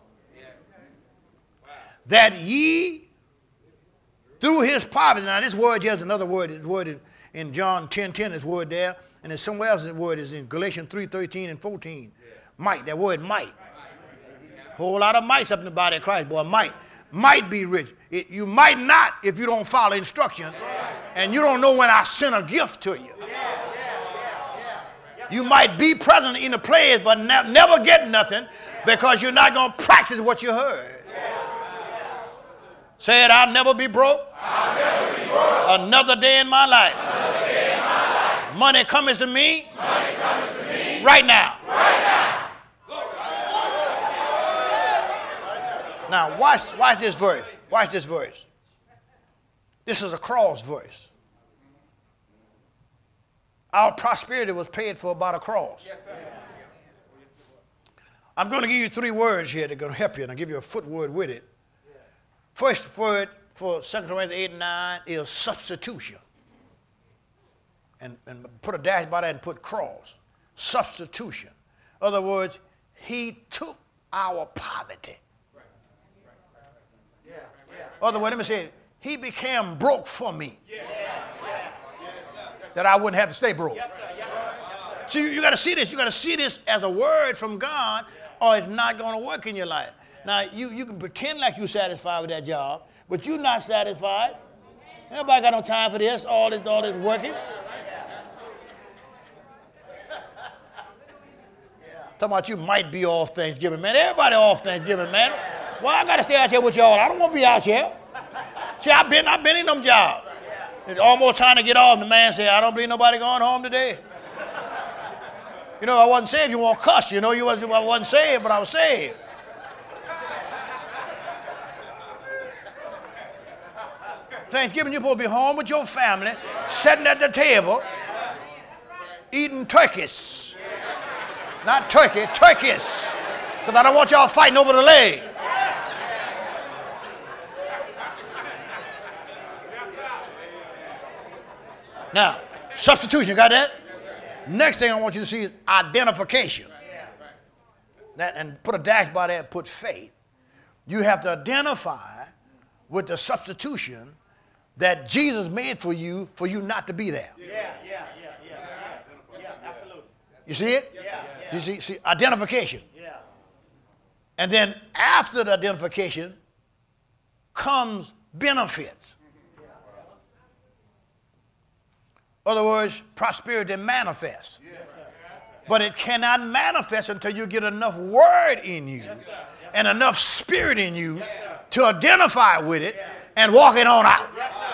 that ye through his poverty. Now this word here is another word. This word in, in John ten ten, this word there, and then somewhere else the word is in Galatians three thirteen and fourteen. Might, that word might. Whole lot of mites up in the body of Christ, boy, might. Might be rich. It, you might not if you don't follow instructions, and you don't know when I send a gift to you. You might be present in the place, but ne- never get nothing because you're not going to practice what you heard. Say it, I'll never be broke. I'll never be broke. Another day in my life. Another day in my life. Money comes to me. Money comes to me. Right now. Right now. Now, watch, watch this verse. Watch this verse. This is a cross verse. Our prosperity was paid for by the cross. Yes, I'm going to give you three words here that are going to help you, and I'll give you a footword with it. First word for Second Corinthians eight and nine is substitution. And, and put a dash by that and put cross. Substitution. In other words, he took our poverty. Other way, let me say it. He became broke for me. Yeah. That I wouldn't have to stay broke. Yes, sir. Yes, sir. Yes, sir. So you, you got to see this. You got to see this as a word from God, or it's not going to work in your life. Now, you, you can pretend like you're satisfied with that job, but you're not satisfied. Nobody got no time for this, all this, all this working. Talking about you might be off Thanksgiving, man. Everybody off Thanksgiving, man. Well, I got to stay out here with y'all. I don't want to be out here. See, I've been, I've been in them jobs. It's almost time to get off. The man said, I don't believe nobody going home today. You know, I wasn't saved. You won't cuss. You know, you wasn't, I wasn't saved, but I was saved. Thanksgiving, you're supposed to be home with your family, sitting at the table, eating turkeys. Not turkey, turkeys. Because I don't want y'all fighting over the leg. Now, substitution, you got that? Next thing I want you to see is identification. That, and put a dash by that and put faith. You have to identify with the substitution that Jesus made for you, for you not to be there. Yeah, yeah, yeah, yeah, yeah, yeah, absolutely. You see it? Yeah, yeah. You see, see, identification. Yeah. And then after the identification comes benefits. In other words, prosperity manifests. Yes, but it cannot manifest until you get enough word in you yes, and enough spirit in you yes, to identify with it and walk it on out. Yes,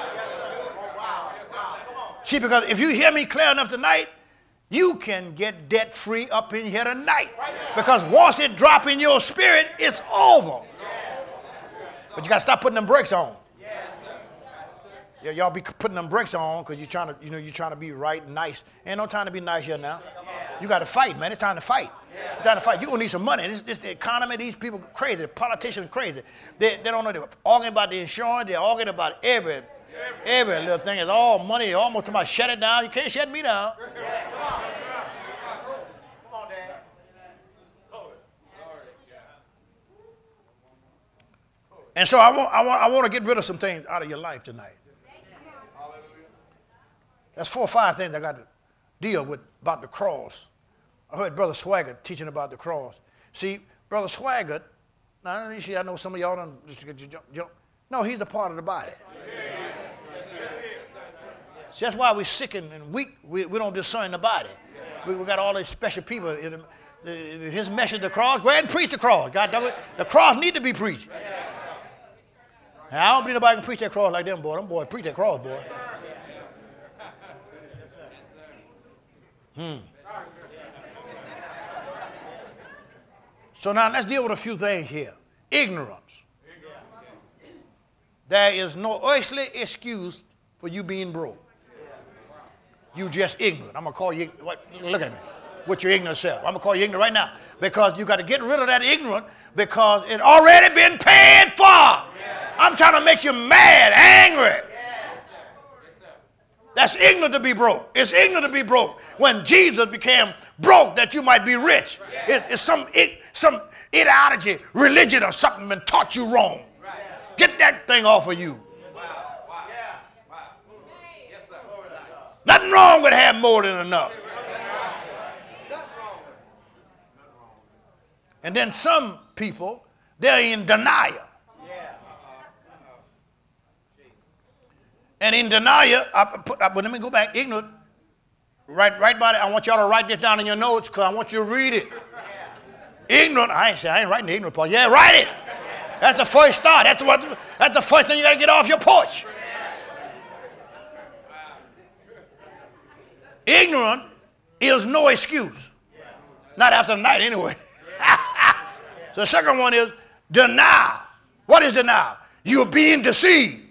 See, because if you hear me clear enough tonight, you can get debt free up in here tonight. Because once it drop in your spirit, it's over. But you got to stop putting them brakes on. Yeah, y'all be putting them brakes on because you're trying to, you know, you're trying to be right and nice. Ain't no time to be nice here now. You got to fight, man. It's time to fight. It's time to fight. You're going to need some money. This, this the economy, these people crazy. The politicians crazy. They, they don't know. They're arguing about the insurance. They're arguing about every, every little thing. It's all money. Almost about shut it down. You can't shut me down. Come on, Dad. And so I want, I want, I want to get rid of some things out of your life tonight. That's four or five things I got to deal with about the cross. I heard Brother Swaggart teaching about the cross. See, Brother Swaggart, now you see, I know some of y'all don't jump, jump. No, he's a part of the body. See, that's why we're sick and, and weak. We, we don't discern the body. We, we got all these special people. In the, his message, the cross, go ahead and preach the cross. God, the cross need to be preached. Now, I don't believe nobody can preach that cross like them boys. Them boys preach that cross, boy. Hmm. So now let's deal with a few things here. Ignorance. There is no earthly excuse for you being broke. You just ignorant. I'm going to call you, what, look at me, with your ignorant self. I'm going to call you ignorant right now because you got to get rid of that ignorant because it already been paid for. I'm trying to make you mad, angry. That's ignorant to be broke. It's ignorant to be broke. When Jesus became broke that you might be rich. It, it's some it, some ideology, religion or something been taught you wrong. Get that thing off of you. Nothing wrong with having more than enough. And then some people, they're in denial. And in denial, I put, I, but let me go back, ignorant. Right, right about it. I want y'all to write this down in your notes because I want you to read it. Yeah. Ignorant. I ain't say I ain't writing the ignorant part. Yeah, write it. Yeah. That's the first start. That's the, that's the first thing you got to get off your porch. Yeah. Ignorant is no excuse. Yeah. Not after the night anyway. Yeah. So the second one is denial. What is denial? You're being deceived.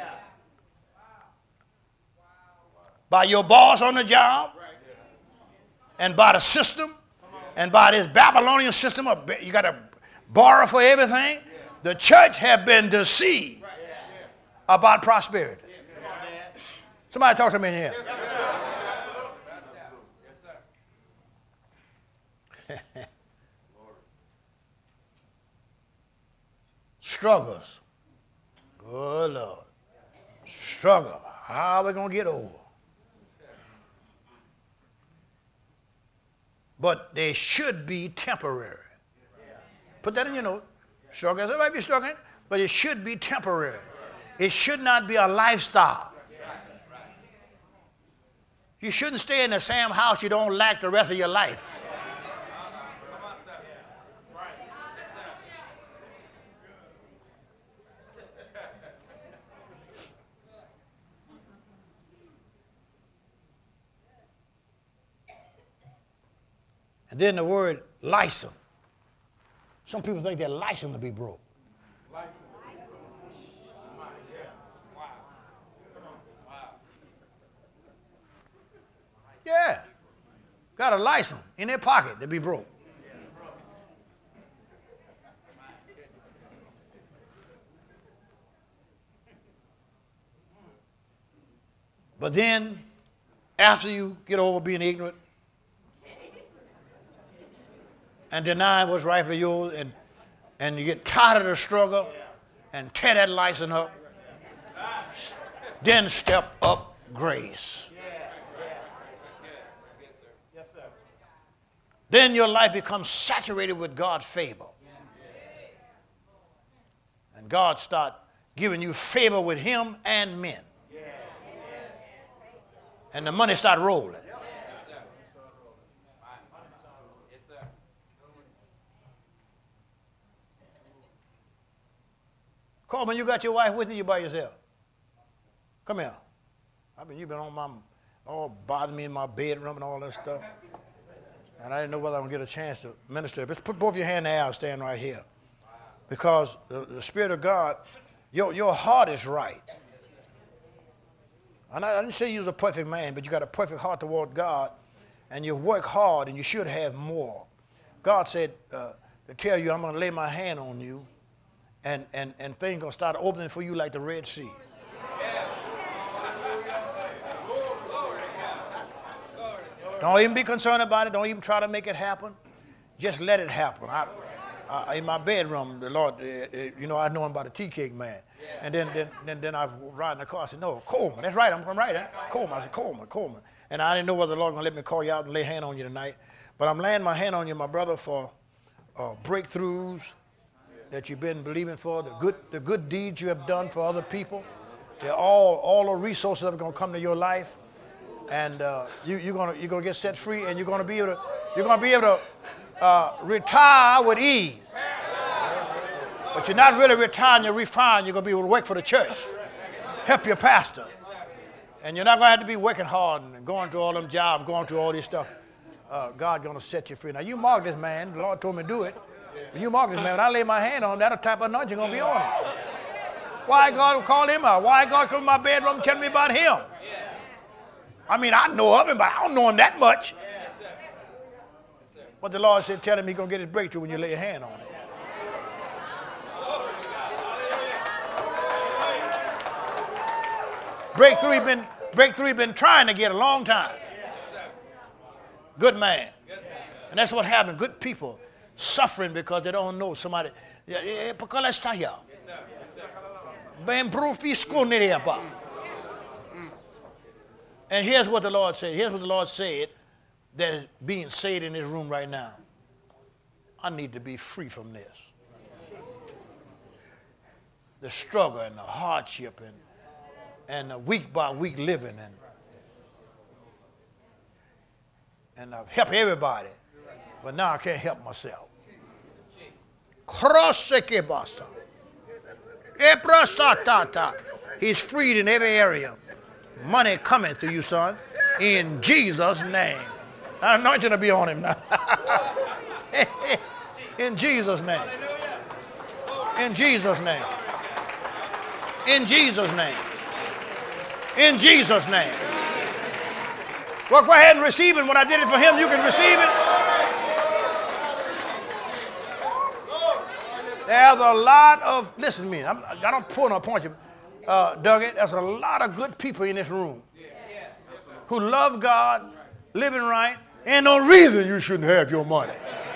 By your boss on the job, and by the system, and by this Babylonian system, you got to borrow for everything. The church have been deceived about prosperity. Somebody talk to me in here. Struggles. Oh, Lord. Struggle. How are we going to get over? But they should be temporary. Put that in your note. Struggles, everybody be struggling, but it should be temporary. It should not be a lifestyle. You shouldn't stay in the same house you don't like the rest of your life. And then the word license. Some people think they're licensed to be broke. Yeah. Got a license in their pocket to be broke. But then, after you get over being ignorant, and deny what's rightfully yours, and, and you get tired of the struggle, and tear that license up, then step up grace. Then your life becomes saturated with God's favor. And God start giving you favor with him and men. And the money start rolling. Coleman, you got your wife with you, you by yourself? Come here. I mean, you've been on my all bothering me in my bedroom and all that stuff. And I didn't know whether I'm going to get a chance to minister. Just put both your hands in the air and stand right here. Because the, the Spirit of God, your, your heart is right. And I, I didn't say you was a perfect man, but you got a perfect heart toward God. And you work hard, and you should have more. God said uh, to tell you, I'm going to lay my hand on you, and, and, and things going to start opening for you like the Red Sea. Don't even be concerned about it. Don't even try to make it happen. Just let it happen. I, I, in my bedroom, the Lord, uh, uh, you know, I know him about a tea cake man. And then, then, then, then I was riding the car. I said, no, Coleman. That's right. I'm, I'm right. Huh? Coleman. I said, Coleman, Coleman. And I didn't know whether the Lord going to let me call you out and lay a hand on you tonight. But I'm laying my hand on you, my brother, for uh, breakthroughs that you've been believing for, the good, the good deeds you have done for other people. They're all, all the resources that are going to come to your life. And uh, you, you're going you're gonna get set free, and you're going to be able to, you're going to be able to uh, retire with ease. But you're not really retiring, you're refining. You're going to be able to work for the church, help your pastor. And you're not going to have to be working hard and going through all them jobs, going through all this stuff. Uh, God's going to set you free. Now, you mark this man. The Lord told me to do it. When you mark this man, when I lay my hand on him, that type of anointing going to be on him. Why God will call him out? Why God come to my bedroom and tell me about him? I mean, I know of him, but I don't know him that much. But the Lord said, tell him he's going to get his breakthrough when you lay your hand on him. Breakthrough he's been, breakthrough he's been trying to get a long time. Good man. And that's what happened. Good people suffering because they don't know somebody. And here's what the Lord said. Here's what the Lord said that is being said in this room right now. I need to be free from this. The struggle and the hardship and, and the week by week living. And, and I've helped everybody. But now I can't help myself. He's freed in every area. Money coming to you, son, in Jesus' name. Anointing to be on him now. In Jesus' name. In Jesus' name. In Jesus' name. In Jesus' name. Well, go ahead and receive it. When I did it for him, you can receive it. There's a lot of, listen to me, I'm, I don't pull no point you. Uh, Dougie, there's a lot of good people in this room who love God, living right, and no reason you shouldn't have your money.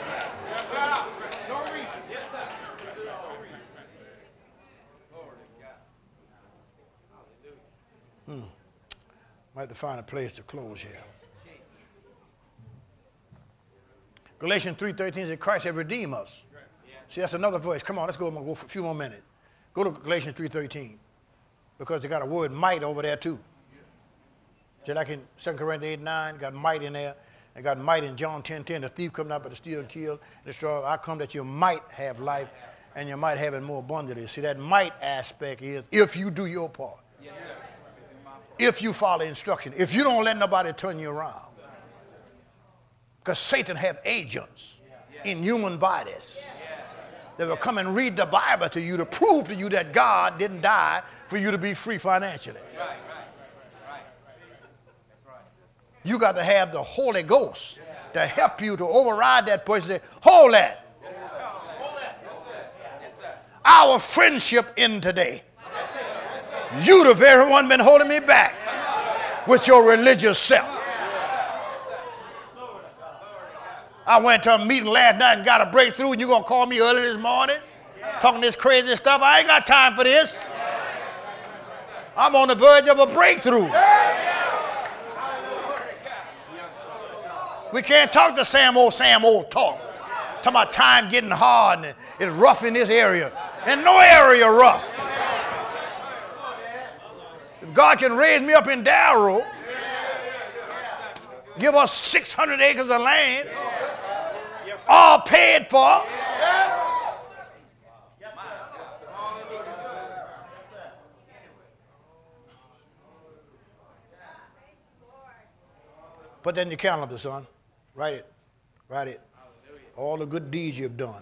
Hmm. Might have to find a place to close here. Galatians three thirteen says Christ has redeemed us. See, that's another voice. Come on, let's go, go for a few more minutes. Go to Galatians three thirteen. Because they got a word might over there too. Just like in Second Corinthians eight nine, got might in there. They got might in John ten ten. The thief coming up but to steal and kill and destroy. I come that you might have life and you might have it more abundantly. See, that might aspect is if you do your part. Yes, sir. If you follow instruction. If you don't let nobody turn you around. Because Satan have agents in human bodies that will come and read the Bible to you to prove to you that God didn't die for you to be free financially. Right, right, right, right. That's right. You got to have the Holy Ghost to help you to override that person and say, hold that. Yes, sir. Hold that. Yes, sir. Yes, sir. Our friendship in today. Yes, sir. Yes, sir. You the very one been holding me back with your religious self. I went to a meeting last night and got a breakthrough, and you're going to call me early this morning talking this crazy stuff. I ain't got time for this. I'm on the verge of a breakthrough. We can't talk the same old, same old talk. Talking about time getting hard and it's rough in this area. And no area rough. If God can raise me up in Darrow, give us six hundred acres of land, all paid for. Put that in your calendar, son. Write it. Write it. All the good deeds you've done.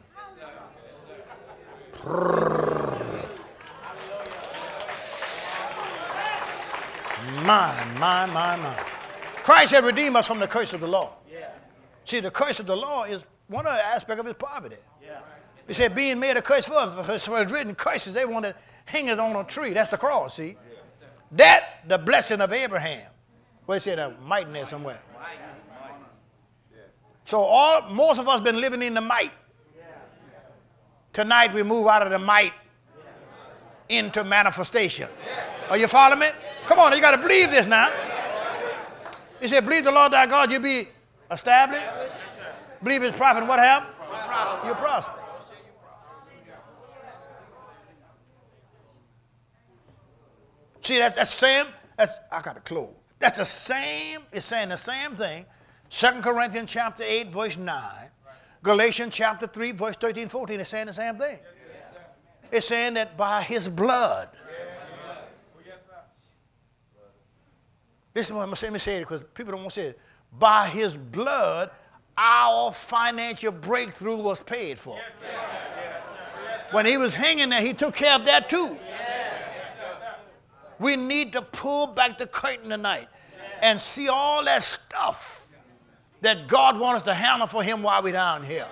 My, my, my, my. Christ has redeemed us from the curse of the law. Yeah. See, the curse of the law is one of the aspects of his poverty. Yeah. He said, being made a curse for us, because it's written curses, they want to hang it on a tree. That's the cross, see? That, the blessing of Abraham. What he said, a might in there somewhere. So all, most of us been living in the might. Tonight we move out of the might into manifestation. Are you following me? Come on, you got to believe this now. He said, believe the Lord thy God, you'll be established. Believe his prophet, and what happened? You'll prosper. See, that, that's the same. That's, I got to close. That's the same. It's saying the same thing. Second Corinthians chapter eight, verse nine. Galatians chapter three, verse thirteen, fourteen. It's saying the same thing. It's saying that by his blood. This is what I'm going to say. Let me say it because people don't want to say it. By his blood, our financial breakthrough was paid for. When he was hanging there, he took care of that too. We need to pull back the curtain tonight and see all that stuff that God wants us to handle for him while we're down here.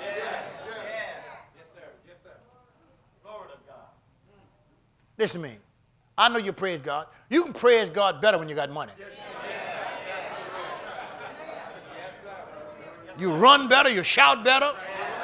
Listen to me. I know you praise God. You can praise God better when you got money. You run better, you shout better.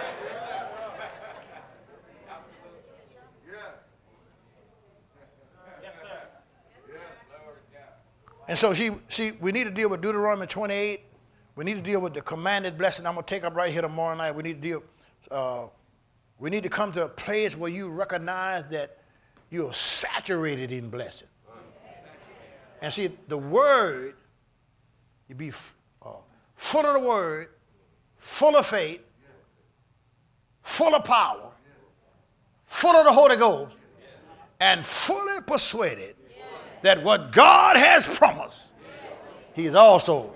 And so she, she, we need to deal with Deuteronomy twenty-eight. We need to deal with the commanded blessing. I'm going to take up right here tomorrow night. We need to deal. Uh, we need to come to a place where you recognize that you are saturated in blessing. And see, the word, you be uh, full of the word, full of faith, full of power, full of the Holy Ghost, and fully persuaded that what God has promised, he is also.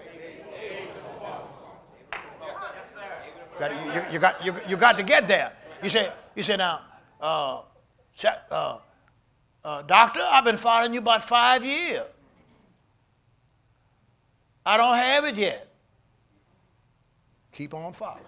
Got, you, you, got, you, you got to get there. You say, you say now, uh, uh, uh, doctor, I've been following you about five years. I don't have it yet. Keep on following.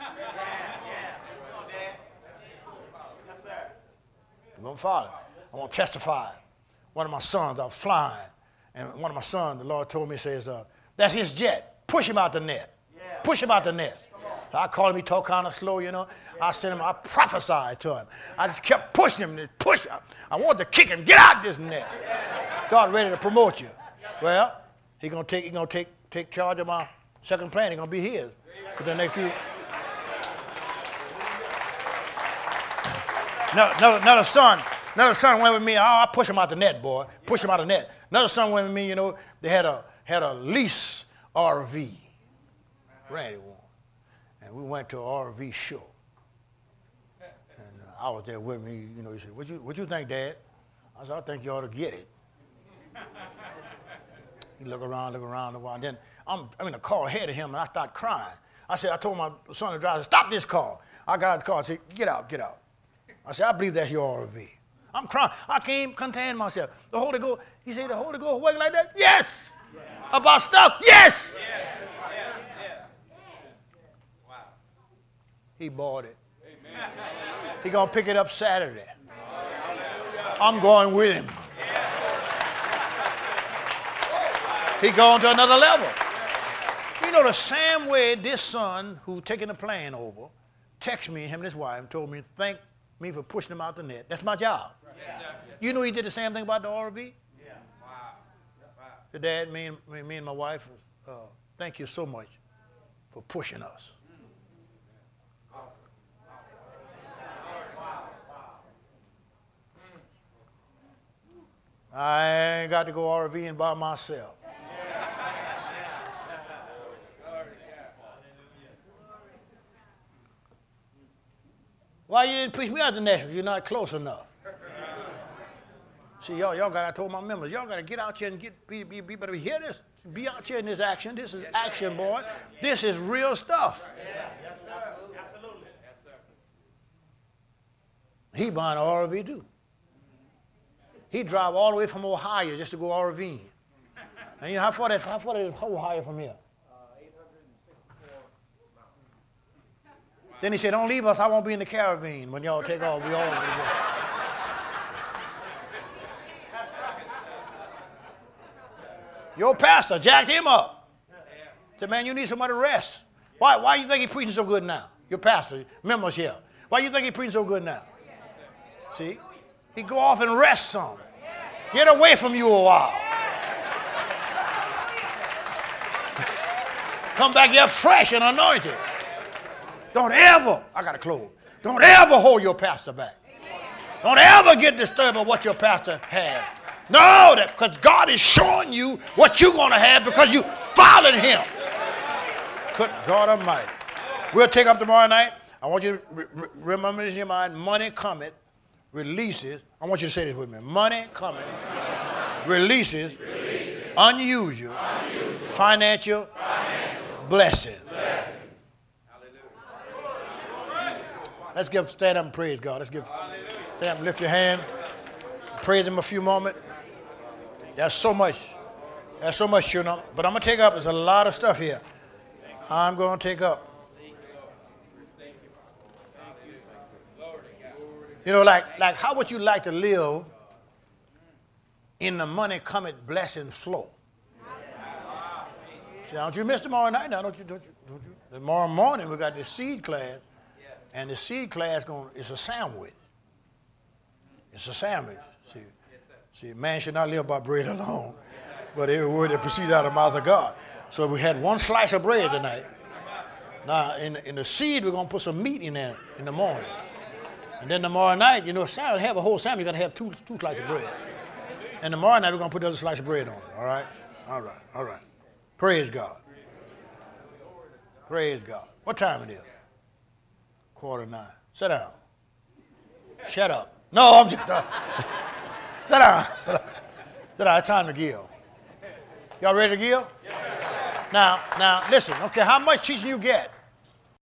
Keep on following. I want to testify. One of my sons, I was flying, and one of my sons, the Lord told me, says, uh, that's his jet. Push him out the net. Push him out the nest. So I called him, he talked kind of slow, you know. I sent him, I prophesied to him. I just kept pushing him, push him. I wanted to kick him, get out this net. God ready to promote you. Well, he's gonna take, he's gonna take, take charge of my second plan. He's gonna be his for the next few. Another, another, another son, another son went with me. Oh, I push him out the net, boy. Push him out the net. Another son went with me. You know, they had a had a lease R V. Randy one. And we went to an R V show. And uh, I was there with me. You know, he said, "What you what you think, Dad?" I said, "I think you ought to get it." He look around, look around a while. And then I'm I'm in a car ahead of him, and I start crying. I said, I told my son to drive. Stop this car. I got out of the car. I said, "Get out, get out." I said, "I believe that's your R V." I'm crying. I can't contain myself. The Holy Ghost. He said, "The Holy Ghost working like that?" Yes. Yeah. About stuff? Yes. Yes. He bought it. Amen. He gonna pick it up Saturday. I'm going with him. He going to another level. You know, the same way this son who taking the plane over texted me, him and his wife, and told me, thank me for pushing him out the net. That's my job. Yes, sir. You know he did the same thing about the R V? Yeah. Wow. Wow. The dad, me and, me and my wife, uh, thank you so much for pushing us. I ain't got to go RVing by myself. Why you didn't push me out the nest? You're not close enough. See, y'all, y'all got, I told my members, y'all got to get out here and get, be, be, be better. Hear this? be out here in this action. This is action, boy. This is real stuff. Absolutely. He buying an R V too. He drive all the way from Ohio just to go RVing. And you know how far that how far is Ohio from here? Then he said, don't leave us, I won't be in the caravan when y'all take off. We all will go. Your pastor jacked him up. Said, man, you need somebody to rest. Why, why you think he preaching so good now? Your pastor, members here. Why you think he preaching so good now? See? He go off and rest some. Get away from you a while. Come back here fresh and anointed. Don't ever, I got to close. Don't ever hold your pastor back. Don't ever get disturbed by what your pastor has. No, that because God is showing you what you're going to have because you followed him. Good God Almighty. We'll take up tomorrow night. I want you to re- re- remember this in your mind. Money cometh, releases. I want you to say this with me. Money cometh, releases, releases unusual, unusual, financial, financial blessing. blessing. Let's give, stand up and praise God. Let's give, stand up and lift your hand. Praise him a few moments. There's so much. There's so much, you know. But I'm going to take up, there's a lot of stuff here. I'm going to take up. You know, like, like how would you like to live in the money cometh blessing flow? See, don't you miss tomorrow night now, don't you? Don't you? Don't you? Tomorrow morning we got the seed class. And the seed class going is a sandwich. It's a sandwich. See, see, man should not live by bread alone, but every word that proceeds out of the mouth of God. So we had one slice of bread tonight. Now in, in the seed we're gonna put some meat in there in the morning, and then tomorrow night, you know, sandwich, have a whole sandwich. You're gonna have two two slices of bread. And tomorrow night we're gonna put the other slice of bread on it. All right, all right, all right. Praise God. Praise God. What time it is? Quarter nine. Sit down. Shut up. No, I'm just. Uh, sit down. Sit down. Sit down. It's time to give. Y'all ready to give? Yes. Now, now, listen. Okay, how much teaching you get?